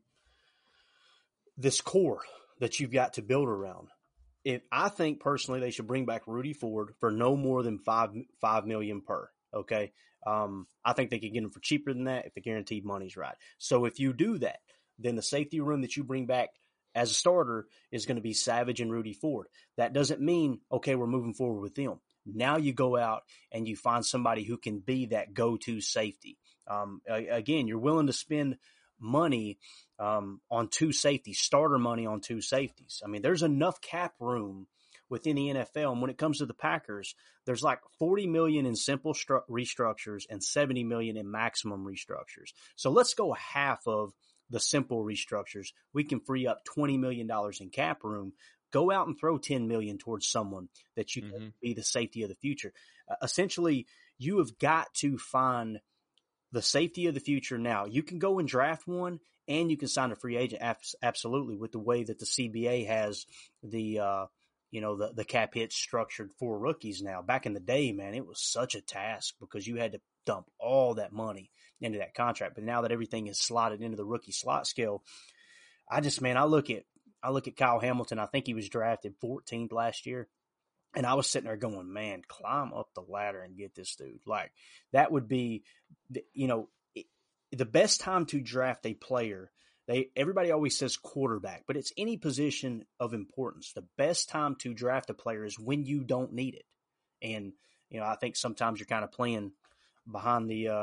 J: this core that you've got to build around. If I think personally they should bring back Rudy Ford for no more than five, five million per. Okay. Um, I think they could get him for cheaper than that if the guaranteed money's right. So if you do that, then the safety room that you bring back as a starter is going to be Savage and Rudy Ford. That doesn't mean, okay, we're moving forward with them. Now you go out and you find somebody who can be that go-to safety. Um, again, you're willing to spend money um, on two safeties, starter money on two safeties. I mean, there's enough cap room within the N F L. And when it comes to the Packers, there's like forty million in simple stru- restructures and seventy million in maximum restructures. So let's go half of the simple restructures. We can free up twenty million dollars in cap room. Go out and throw ten million dollars towards someone that you mm-hmm. can be the safety of the future. Uh, essentially, you have got to find the safety of the future now. You can go and draft one and you can sign a free agent. Absolutely. With the way that the C B A has the, uh, you know, the, the cap hit structured for rookies now. Back in the day, man, it was such a task because you had to dump all that money into that contract. But now that everything is slotted into the rookie slot scale, I just, man, I look at, I look at Kyle Hamilton. I think he was drafted fourteenth last year. And I was sitting there going, man, climb up the ladder and get this dude. Like that would be, you know, the best time to draft a player. They, everybody always says quarterback, but it's any position of importance. The best time to draft a player is when you don't need it. And, you know, I think sometimes you're kind of playing behind the, uh,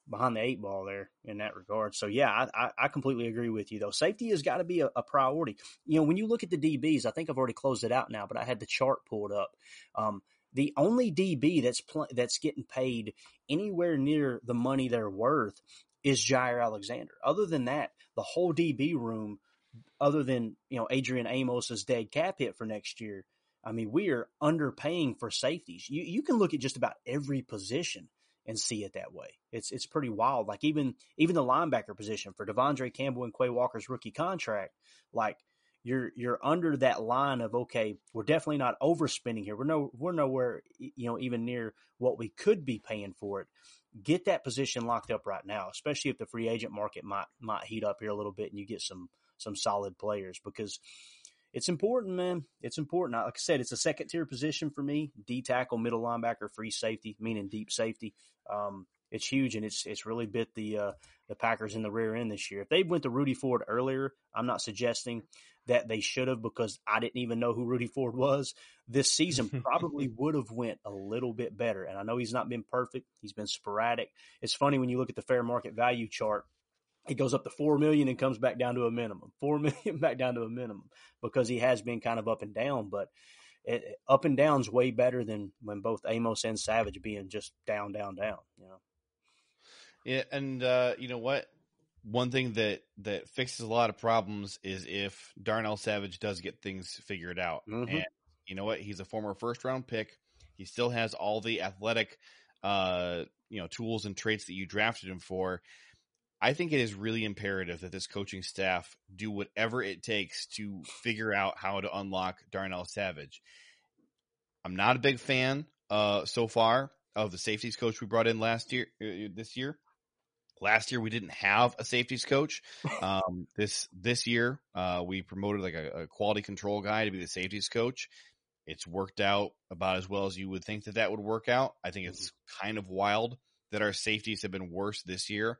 J: behind the eight ball there in that regard. So yeah, I, I, I completely agree with you though. Safety has got to be a, a priority. You know, when you look at the D Bs, I think I've already closed it out now, but I had the chart pulled up. Um, the only D B that's pl- that's getting paid anywhere near the money they're worth is Jair Alexander. Other than that, the whole D B room, other than, you know, Adrian Amos's dead cap hit for next year, I mean, we are underpaying for safeties. You you can look at just about every position and see it that way. It's it's pretty wild. Like even even the linebacker position for Devondre Campbell and Quay Walker's rookie contract, like you're you're under that line of, okay, we're definitely not overspending here. We're no we're nowhere, you know, even near what we could be paying for it. Get that position locked up right now, especially if the free agent market might might heat up here a little bit and you get some some solid players, because it's important, man. It's important. Like I said, it's a second tier position for me. D tackle, middle linebacker, free safety, meaning deep safety. Um, it's huge, and it's it's really bit the uh, the Packers in the rear end this year. If they went to Rudy Ford earlier, I'm not suggesting that they should have, because I didn't even know who Rudy Ford was. This season probably would have went a little bit better. And I know he's not been perfect. He's been sporadic. It's funny when you look at the fair market value chart. It goes up to four million and comes back down to a minimum. Four million back down to a minimum, because he has been kind of up and down. But it, up and down's way better than when both Amos and Savage being just down, down, down. You know.
G: Yeah, and uh, you know what? One thing that that fixes a lot of problems is if Darnell Savage does get things figured out.
J: Mm-hmm.
G: And you know what? He's a former first round pick. He still has all the athletic, uh, you know, tools and traits that you drafted him for. I think it is really imperative that this coaching staff do whatever it takes to figure out how to unlock Darnell Savage. I'm not a big fan uh, so far of the safeties coach we brought in last year, uh, this year. Last year we didn't have a safeties coach. Um, this this year uh, we promoted like a, a quality control guy to be the safeties coach. It's worked out about as well as you would think that that would work out. I think it's kind of wild that our safeties have been worse this year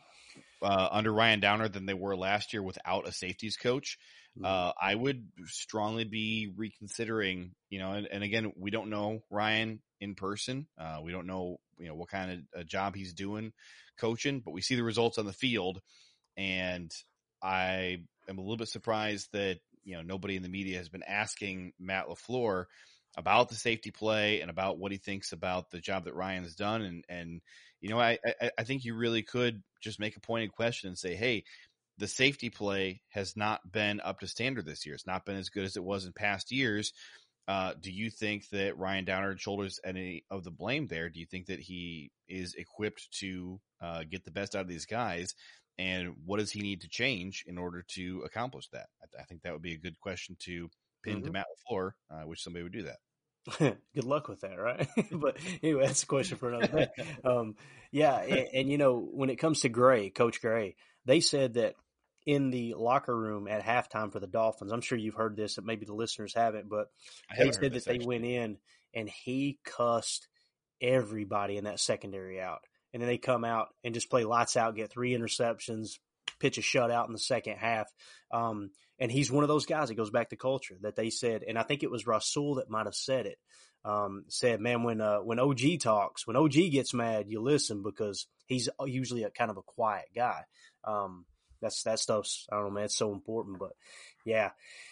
G: uh, under Ryan Downer than they were last year without a safeties coach. Uh, I would strongly be reconsidering, you know, and, and again, we don't know Ryan in person. Uh, we don't know, you know, what kind of a job he's doing coaching, but we see the results on the field. And I am a little bit surprised that, you know, nobody in the media has been asking Matt LaFleur about the safety play and about what he thinks about the job that Ryan's done. And, and, you know, I, I, I think you really could just make a pointed question and say, hey, the safety play has not been up to standard this year. It's not been as good as it was in past years. Uh, do you think that Ryan Downer shoulders any of the blame there? Do you think that he is equipped to uh, get the best out of these guys? And what does he need to change in order to accomplish that? I, th- I think that would be a good question to pin mm-hmm. to Matt LaFleur. I uh, wish somebody would do that.
J: Good luck with that, right? But anyway, that's a question for another day. Um, yeah, and, and, you know, when it comes to Gray, Coach Gray, they said that in the locker room at halftime for the Dolphins, I'm sure you've heard this, and maybe the listeners haven't, but they said that they actually went in and he cussed everybody in that secondary out. And then they come out and just play lights out, get three interceptions, pitch a shutout in the second half. Um, and he's one of those guys. It goes back to culture that they said, and I think it was Rasul that might have said it, um, said, man, when, uh, when O G talks, when O G gets mad, you listen, because he's usually a kind of a quiet guy. Um, That's that stuff's, I don't know, man, it's so important. But yeah,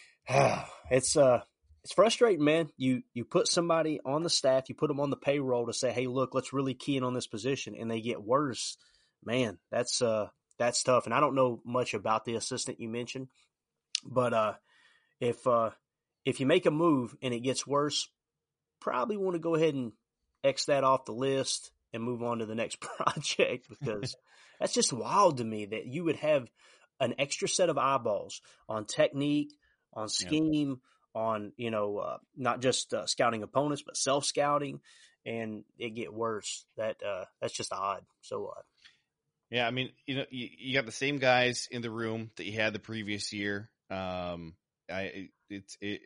J: it's uh, it's frustrating, man. You you put somebody on the staff, you put them on the payroll to say, hey, look, let's really key in on this position, and they get worse. Man, that's uh, that's tough. And I don't know much about the assistant you mentioned, but uh, if uh, if you make a move and it gets worse, probably want to go ahead and X that off the list and move on to the next project, because that's just wild to me that you would have an extra set of eyeballs on technique, on scheme, yeah. on, you know, uh, not just uh, scouting opponents, but self-scouting, and it get worse. That uh, that's just odd. So odd.
G: Yeah, I mean, you know, you, you got the same guys in the room that you had the previous year. Um, I it's it,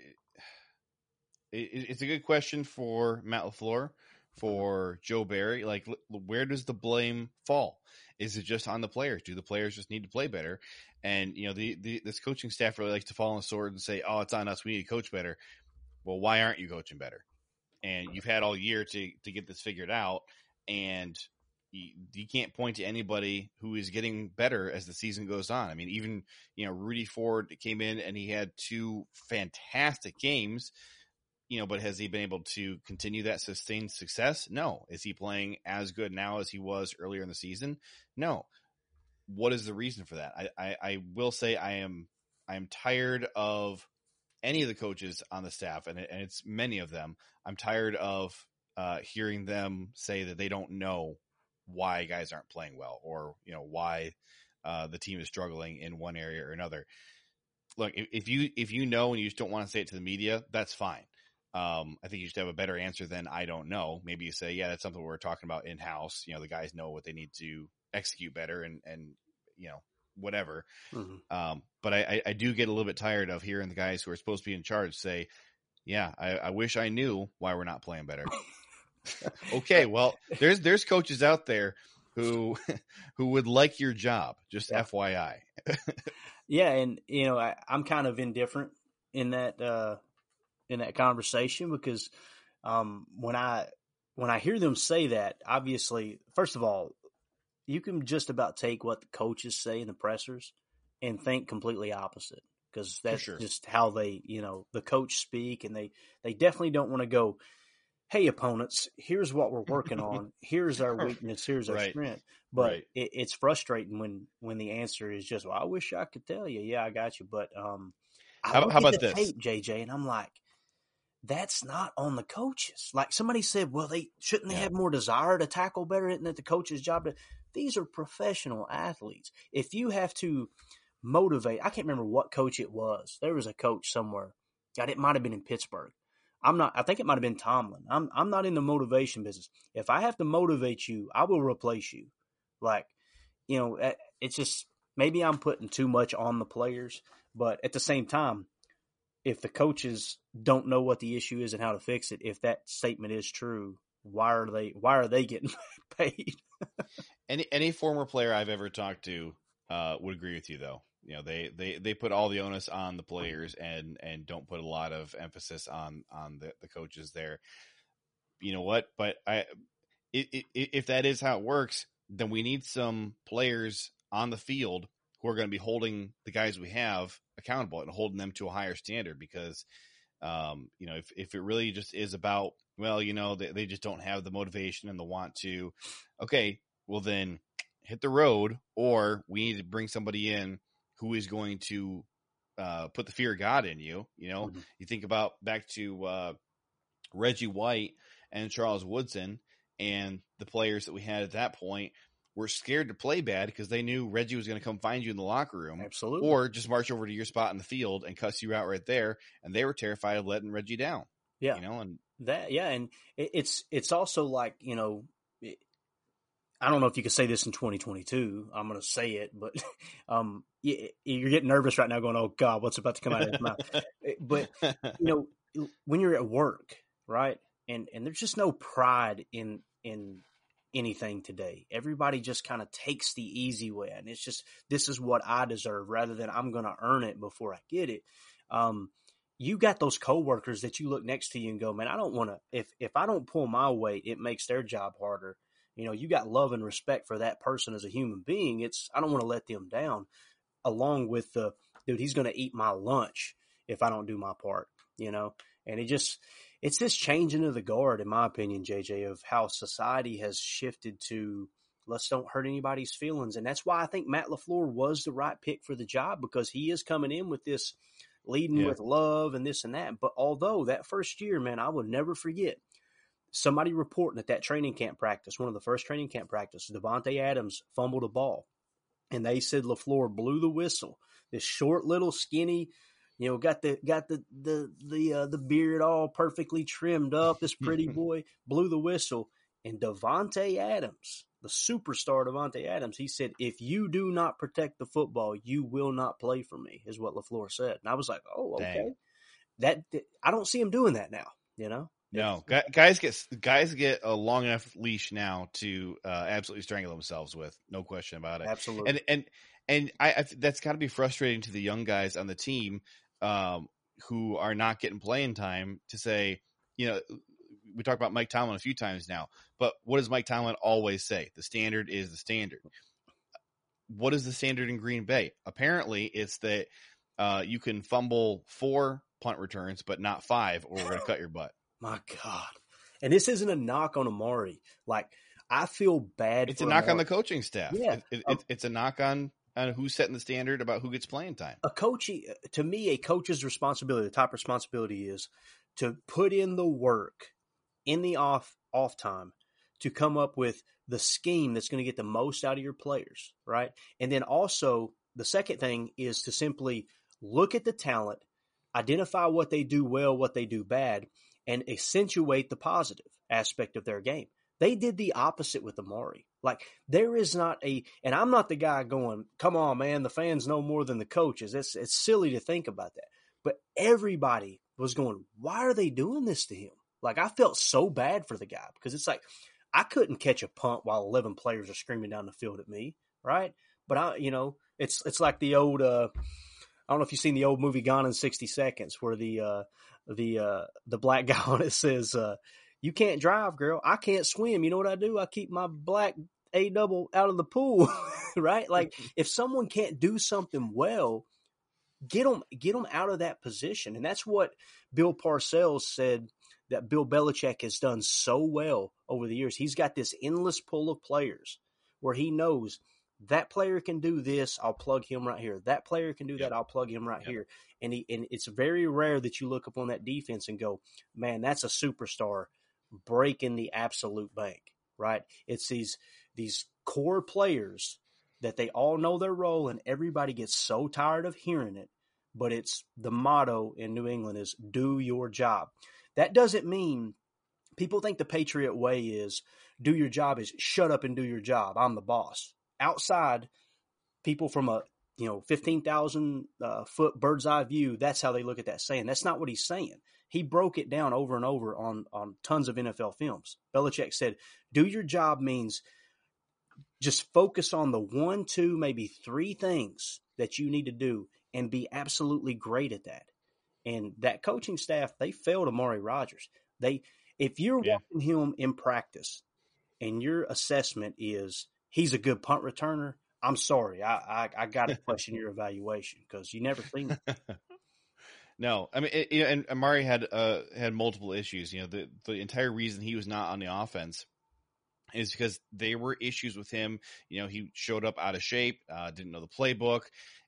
G: it it's a good question for Matt LaFleur. For Joe Barry, like, where does the blame fall? Is it just on the players? Do the players just need to play better? And, you know, the, the this coaching staff really likes to fall on the sword and say, oh, it's on us. We need to coach better. Well, why aren't you coaching better? And you've had all year to, to get this figured out. And you, you can't point to anybody who is getting better as the season goes on. I mean, even, you know, Rudy Ford came in and he had two fantastic games, you know, but has he been able to continue that sustained success? No. Is he playing as good now as he was earlier in the season? No. What is the reason for that? I, I, I will say I am, I am tired of any of the coaches on the staff, and, it, and it's many of them. I'm tired of uh, hearing them say that they don't know why guys aren't playing well, or, you know, why uh, the team is struggling in one area or another. Look, if, if you, if you know, and you just don't want to say it to the media, that's fine. Um, I think you should have a better answer than I don't know. Maybe you say, yeah, that's something we're talking about in house. You know, the guys know what they need to execute better, and, and, you know, whatever. Mm-hmm. Um, but I, I do get a little bit tired of hearing the guys who are supposed to be in charge say, yeah, I, I wish I knew why we're not playing better. Okay. Well, there's, there's coaches out there who, who would like your job, just yeah. F Y I.
J: Yeah. And, you know, I, I'm kind of indifferent in that, uh, in that conversation, because um, when I when I hear them say that, obviously, first of all, you can just about take what the coaches say in the pressers and think completely opposite, because that's sure. just how they, you know, the coach speak, and they, they definitely don't want to go, hey, opponents, here's what we're working on. Here's our weakness. Here's our right. strength. But right. it, it's frustrating when, when the answer is just, well, I wish I could tell you. Yeah, I got you. But um, I
G: how,
J: look
G: how
J: at
G: about
J: the
G: this?
J: tape, J J, and I'm like, that's not on the coaches. Like somebody said, well, they shouldn't they yeah. have more desire to tackle better? Isn't it the coach's job to? These are professional athletes. If you have to motivate, I can't remember what coach it was. There was a coach somewhere. God, it might have been in Pittsburgh. I'm not. I think it might have been Tomlin. I'm. I'm not in the motivation business. If I have to motivate you, I will replace you. Like, you know, it's just maybe I'm putting too much on the players, but at the same time, if the coaches don't know what the issue is and how to fix it, if that statement is true, why are they why are they getting paid?
G: any any former player I've ever talked to uh, would agree with you, though. You know, they, they, they put all the onus on the players and, and don't put a lot of emphasis on on the, the coaches there. You know what? But I it, it, if that is how it works, then we need some players on the field who are going to be holding the guys we have accountable and holding them to a higher standard, because, um, you know, if, if it really just is about, well, you know, they, they just don't have the motivation and the want to, okay, well then hit the road, or we need to bring somebody in who is going to, uh, put the fear of God in you. You know, mm-hmm. you think about back to, uh, Reggie White and Charles Woodson, and the players that we had at that point were scared to play bad because they knew Reggie was going to come find you in the locker room.
J: Absolutely.
G: Or just march over to your spot in the field and cuss you out right there. And they were terrified of letting Reggie down.
J: Yeah.
G: You know, and
J: that, yeah. And it's, it's also like, you know, it, I don't know if you could say this in twenty twenty-two. I'm going to say it, but um, you, you're getting nervous right now going, oh God, what's about to come out of his mouth? But, you know, when you're at work, right. And, and there's just no pride in, in, anything today. Everybody just kind of takes the easy way, and it's just, this is what I deserve rather than I'm going to earn it before I get it. Um, you got those coworkers that you look next to you and go, man, I don't want to, if, if I don't pull my weight, it makes their job harder. You know, you got love and respect for that person as a human being. It's, I don't want to let them down, along with the, dude, he's going to eat my lunch if I don't do my part, you know? And it just, it's this changing of the guard, in my opinion, J J, of how society has shifted to let's don't hurt anybody's feelings. And that's why I think Matt LaFleur was the right pick for the job, because he is coming in with this leading yeah. with love and this and that. But although that first year, man, I will never forget somebody reporting at that training camp practice, one of the first training camp practices, Devontae Adams fumbled a ball. And they said LaFleur blew the whistle. This short, little, skinny, you know, got the got the the the uh, the beard all perfectly trimmed up. This pretty boy blew the whistle, and Devontae Adams, the superstar Devontae Adams, he said, "If you do not protect the football, you will not play for me," is what LaFleur said. And I was like, "Oh, okay." Dang. That I don't see him doing that now. You know,
G: no guys get guys get a long enough leash now to uh, absolutely strangle themselves with, no question about it.
J: Absolutely,
G: and and and I, I that's got to be frustrating to the young guys on the team. Um, who are not getting playing time, to say, you know, we talked about Mike Tomlin a few times now, but what does Mike Tomlin always say? The standard is the standard. What is the standard in Green Bay? Apparently it's that uh, you can fumble four punt returns, but not five, or we're going to cut your butt.
J: My God. And this isn't a knock on Amari. Like, I feel bad.
G: It's
J: for
G: a knock
J: Amari.
G: on the coaching staff.
J: Yeah.
G: It, it, it, it's a knock on, on who's setting the standard about who gets playing time.
J: A coach, to me, a coach's responsibility, the top responsibility is to put in the work in the off off time to come up with the scheme that's going to get the most out of your players, right? And then also the second thing is to simply look at the talent, identify what they do well, what they do bad, and accentuate the positive aspect of their game. They did the opposite with Amari. Like, there is not a, and I'm not the guy going, come on, man, the fans know more than the coaches. It's, it's silly to think about that. But everybody was going, why are they doing this to him? Like, I felt so bad for the guy because it's like, I couldn't catch a punt while eleven players are screaming down the field at me, right? But I, you know, it's it's like the old, uh, I don't know if you've seen the old movie Gone in sixty seconds, where the uh, the uh, the black guy on it says, uh, "You can't drive, girl. I can't swim. You know what I do? I keep my black A double out of the pool," right? Like, if someone can't do something well, get them get them out of that position, and that's what Bill Parcells said that Bill Belichick has done so well over the years. He's got this endless pool of players where he knows that player can do this, I'll plug him right here. That player can do that, I'll plug him right yep. here. And he and it's very rare that you look up on that defense and go, man, that's a superstar breaking the absolute bank, right? It's these these core players that they all know their role, and everybody gets so tired of hearing it. But it's the motto in New England is do your job. That doesn't mean people think the Patriot way is do your job is shut up and do your job. I'm the boss. Outside, people from a you know fifteen thousand uh, foot bird's eye view, that's how they look at that saying. That's not what he's saying. He broke it down over and over on, on tons of N F L films. Belichick said, do your job means just focus on the one, two, maybe three things that you need to do and be absolutely great at that. And that coaching staff, they failed Amari Rodgers. They, if you're yeah. watching him in practice and your assessment is he's a good punt returner, I'm sorry. I I, I got to question your evaluation because you never seen it.
G: No, I mean, it, you know, and Amari had uh, had multiple issues. You know, the the entire reason he was not on the offense is because there were issues with him. You know, he showed up out of shape, uh, didn't know the playbook.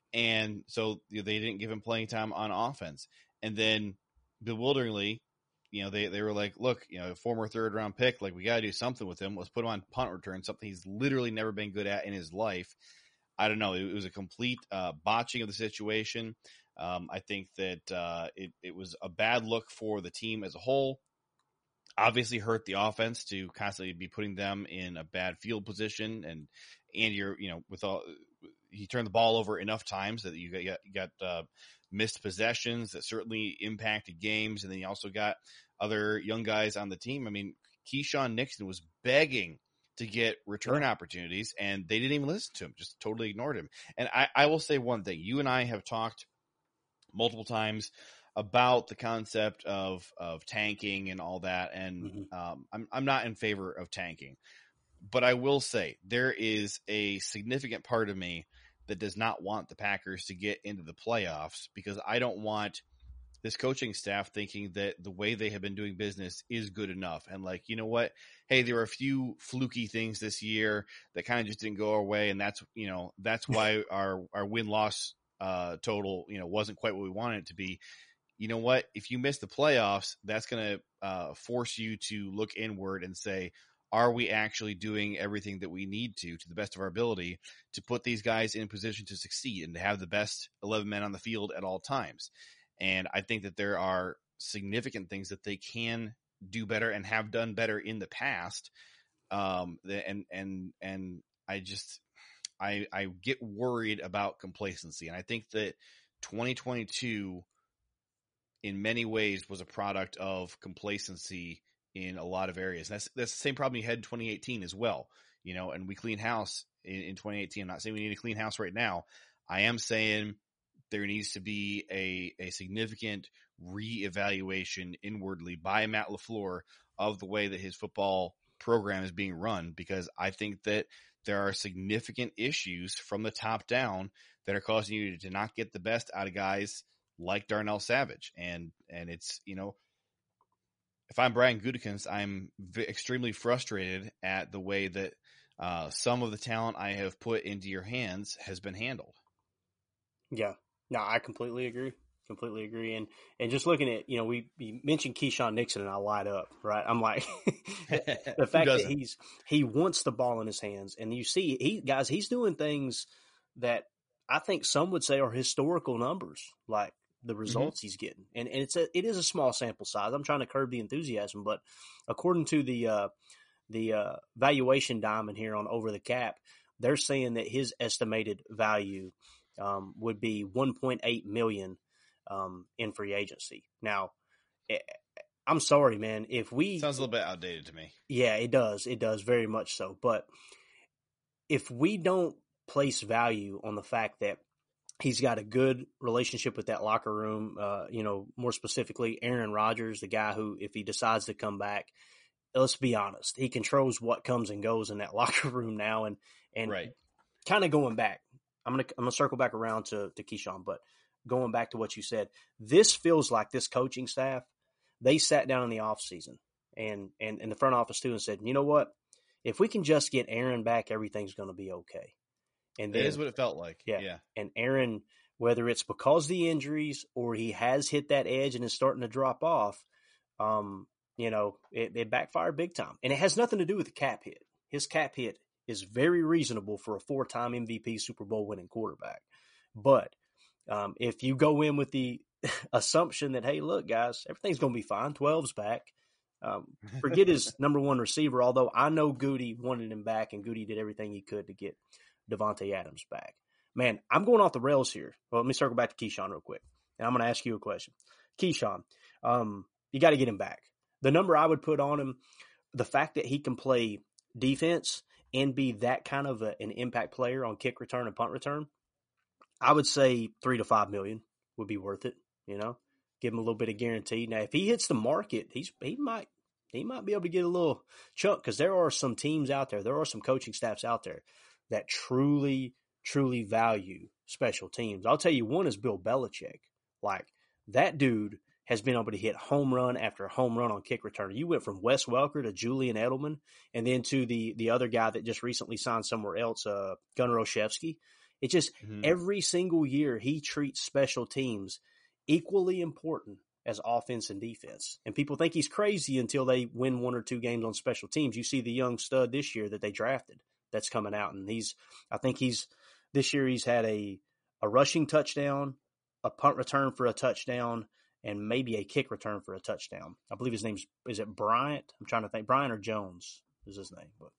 G: And so you know, they didn't give him playing time on offense. And then bewilderingly, you know, they, they were like, look, you know, a former third round pick, like we got to do something with him. Let's put him on punt return, something he's literally never been good at in his life. I don't know. It, it was a complete uh, botching of the situation. Um, I think that uh, it, it was a bad look for the team as a whole. Obviously hurt the offense to constantly be putting them in a bad field position. And, and you're, you know, with all, he turned the ball over enough times that you got, you got uh, missed possessions that certainly impacted games. And then you also got other young guys on the team. I mean, Keyshawn Nixon was begging to get return yeah. opportunities, and they didn't even listen to him, just totally ignored him. And I, I will say one thing. You and I have talked multiple times about the concept of, of tanking and all that. And mm-hmm. um, I'm, I'm not in favor of tanking. But I will say there is a significant part of me that does not want the Packers to get into the playoffs because I don't want this coaching staff thinking that the way they have been doing business is good enough. And like, you know what? Hey, there were a few fluky things this year that kind of just didn't go our way. And that's, you know, that's why our, our win-loss uh, total, you know, wasn't quite what we wanted it to be. You know what? If you miss the playoffs, that's going to uh, force you to look inward and say, are we actually doing everything that we need to, to the best of our ability, to put these guys in position to succeed and to have the best eleven men on the field at all times? And I think that there are significant things that they can do better and have done better in the past. Um, and, and, and I just, I, I get worried about complacency. And I think that twenty twenty-two in many ways was a product of complacency in a lot of areas. And that's, that's the same problem you had in twenty eighteen as well, you know, and we clean house in, in twenty eighteen. I'm not saying we need to clean house right now. I am saying there needs to be a, a significant reevaluation inwardly by Matt LaFleur of the way that his football program is being run, because I think that there are significant issues from the top down that are causing you to not get the best out of guys like Darnell Savage. And, and it's, you know, if I'm Brian Gutekunst, I'm v- extremely frustrated at the way that uh, some of the talent I have put into your hands has been handled.
J: Yeah, no, I completely agree. Completely agree. And and just looking at, you know, we, we mentioned Keyshawn Nixon and I light up, right? I'm like, the fact that he's, he wants the ball in his hands. And you see, he guys, he's doing things that I think some would say are historical numbers, like the results mm-hmm. he's getting. And, and it's a, it is a small sample size. I'm trying to curb the enthusiasm, but according to the, uh, the uh, valuation diamond here on Over the Cap, they're saying that his estimated value um, would be one point eight million um, in free agency. Now, I'm sorry, man. If we
G: sounds a little bit outdated to me.
J: Yeah, it does. It does very much so. But if we don't place value on the fact that he's got a good relationship with that locker room, uh, you know, more specifically, Aaron Rodgers, the guy who, if he decides to come back, let's be honest, he controls what comes and goes in that locker room now. And, and
G: right.
J: kind of going back, I'm going to, I'm going to circle back around to, to Keyshawn, but going back to what you said, this feels like this coaching staff, they sat down in the off season and, and, and the front office too and said, you know what, if we can just get Aaron back, everything's going to be okay. And
G: that is what it felt like.
J: Yeah.
G: yeah.
J: And Aaron, whether it's because of the injuries or he has hit that edge and is starting to drop off, um, you know, it, it backfired big time. And it has nothing to do with the cap hit. His cap hit is very reasonable for a four-time M V P Super Bowl winning quarterback. But um, if you go in with the assumption that, hey, look, guys, everything's going to be fine. twelve's back. Um, forget his number one receiver, although I know Goody wanted him back and Goody did everything he could to get Devontae Adams back. Man, I'm going off the rails here. Well, let me circle back to Keyshawn real quick. And I'm going to ask you a question. Keyshawn, um, you got to get him back. The number I would put on him, the fact that he can play defense and be that kind of a, an impact player on kick return and punt return, I would say three to five million would be worth it. You know, give him a little bit of guarantee. Now, if he hits the market, he's he might he might be able to get a little chunk, because there are some teams out there, there are some coaching staffs out there that truly, truly value special teams. I'll tell you, one is Bill Belichick. Like, that dude has been able to hit home run after home run on kick return. You went from Wes Welker to Julian Edelman, and then to the the other guy that just recently signed somewhere else, uh, Gunnar Olszewski. It just, mm-hmm. every single year he treats special teams equally important as offense and defense. And people think he's crazy until they win one or two games on special teams. You see the young stud this year that they drafted that's coming out, and he's, I think he's, this year he's had a, a rushing touchdown, a punt return for a touchdown, and maybe a kick return for a touchdown. I believe his name's, is it Bryant? I'm trying to think. Bryant or Jones is his name. But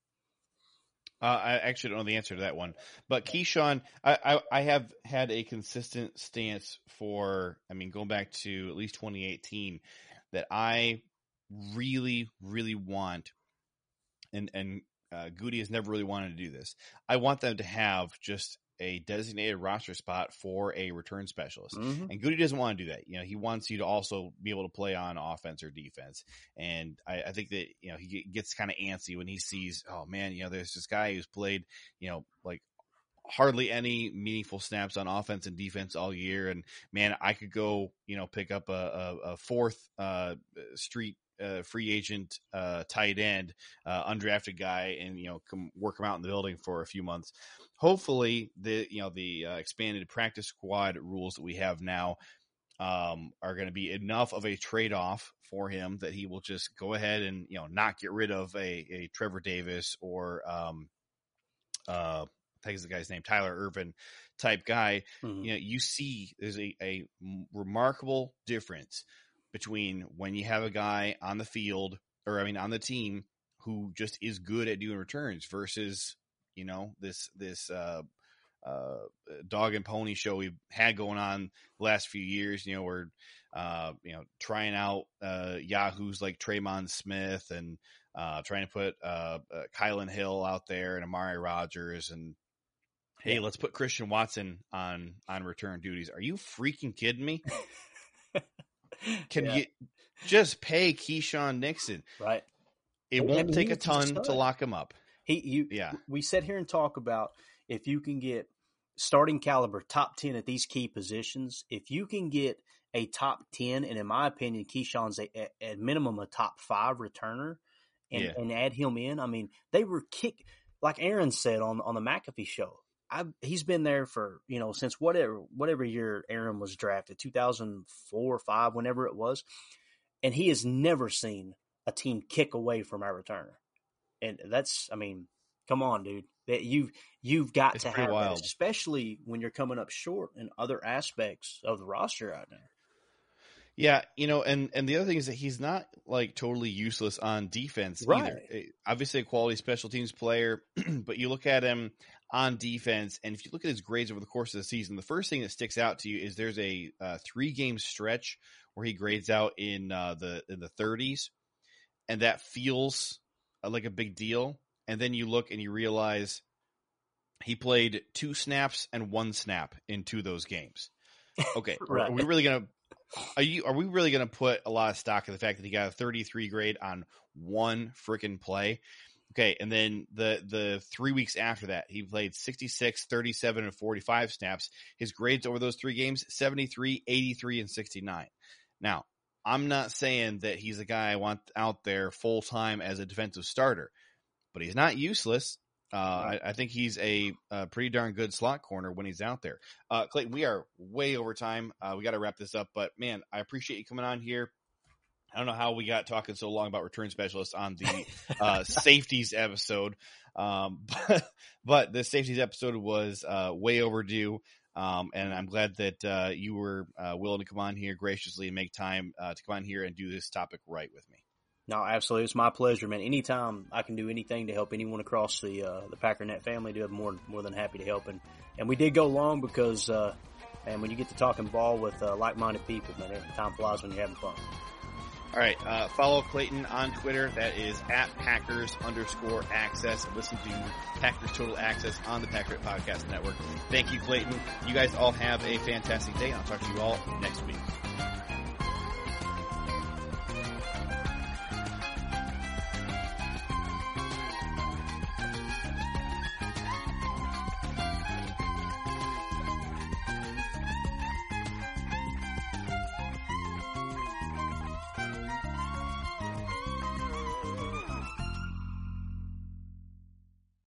G: uh, I actually don't know the answer to that one. But Keyshawn, I, I, I have had a consistent stance for, I mean, going back to at least twenty eighteen, that I really, really want, and, and uh, Goody has never really wanted to do this, I want them to have just a designated roster spot for a return specialist. Mm-hmm. And Goody doesn't want to do that. You know, he wants you to also be able to play on offense or defense. And I, I think that, you know, he gets kind of antsy when he sees, oh man, you know, there's this guy who's played, you know, like hardly any meaningful snaps on offense and defense all year. And man, I could go, you know, pick up a, a, a fourth uh, street Uh, free agent, uh, tight end, uh, undrafted guy, and, you know, come work him out in the building for a few months. Hopefully the, you know, the uh, expanded practice squad rules that we have now um, are going to be enough of a trade-off for him that he will just go ahead and, you know, not get rid of a, a Trevor Davis or, um, uh, I think the guy's name, Tyler Irvin type guy. Mm-hmm. You know, you see there's a, a remarkable difference between when you have a guy on the field, or I mean on the team, who just is good at doing returns versus, you know, this this uh, uh, dog and pony show we've had going on the last few years. You know, we're uh, you know trying out uh, yahoos like Traymon Smith and uh, trying to put uh, uh, Kylan Hill out there and Amari Rodgers, and hey, let's put Christian Watson on on return duties. Are you freaking kidding me? Can yeah. you just pay Keyshawn Nixon?
J: Right.
G: it won't
J: I mean,
G: take
J: he
G: a
J: was
G: ton
J: just a
G: to
J: stud.
G: lock him up.
J: He, you,
G: Yeah.
J: We sit here and talk about if you can get starting caliber top ten at these key positions, if you can get a top ten, and in my opinion, Keyshawn's a, a, at minimum a top five returner, and,
G: Yeah.
J: and add him in. I mean, they were kick like Aaron said on on the McAfee show. I he's been there for you know since whatever whatever year Aaron was drafted, two thousand four or five, whenever it was, and he has never seen a team kick away from our returner, and that's I mean, come on, dude. That you've you've got
G: It's
J: to
G: pretty
J: have
G: wild.
J: that, especially when you're coming up short in other aspects of the roster right now.
G: Yeah, you know, and, and the other thing is that he's not like totally useless on defense either.
J: Right.
G: Eh, Obviously a quality special teams player, but you look at him on defense, and if you look at his grades over the course of the season, the first thing that sticks out to you is there's a uh, three game stretch where he grades out in uh, the in the thirties, and that feels uh, like a big deal. And then you look and you realize he played two snaps and one snap in two of those games. Okay,
J: Right.
G: are we really gonna? Are you? Are we really going to put a lot of stock in the fact that he got a thirty-three grade on one freaking play? Okay, and then the the three weeks after that, he played sixty-six, thirty-seven, and forty-five snaps. His grades over those three games, seventy-three, eighty-three, and sixty-nine. Now, I'm not saying that he's a guy I want out there full-time as a defensive starter, but he's not useless. Uh, I, I think he's a, a pretty darn good slot corner when he's out there. Uh, Clayton, we are way over time. Uh, we got to wrap this up, but man, I appreciate you coming on here. I don't know how we got talking so long about return specialists on the uh, safeties episode, um, but, but the safeties episode was uh, way overdue, um, and I'm glad that uh, you were uh, willing to come on here graciously and make time uh, to come on here and do this topic right with me.
J: No, absolutely. It's my pleasure, man. Anytime I can do anything to help anyone across the uh, the PackerNet family, do it more more than happy to help. And, and we did go long because, uh, man, when you get to talking ball with uh, like-minded people, man, time flies when you're having fun.
G: All right, uh, follow Clayton on Twitter. That is at Packers underscore access. Listen to Packers Total Access on the Packer Podcast Network. Thank you, Clayton. You guys all have a fantastic day, and I'll talk to you all next week.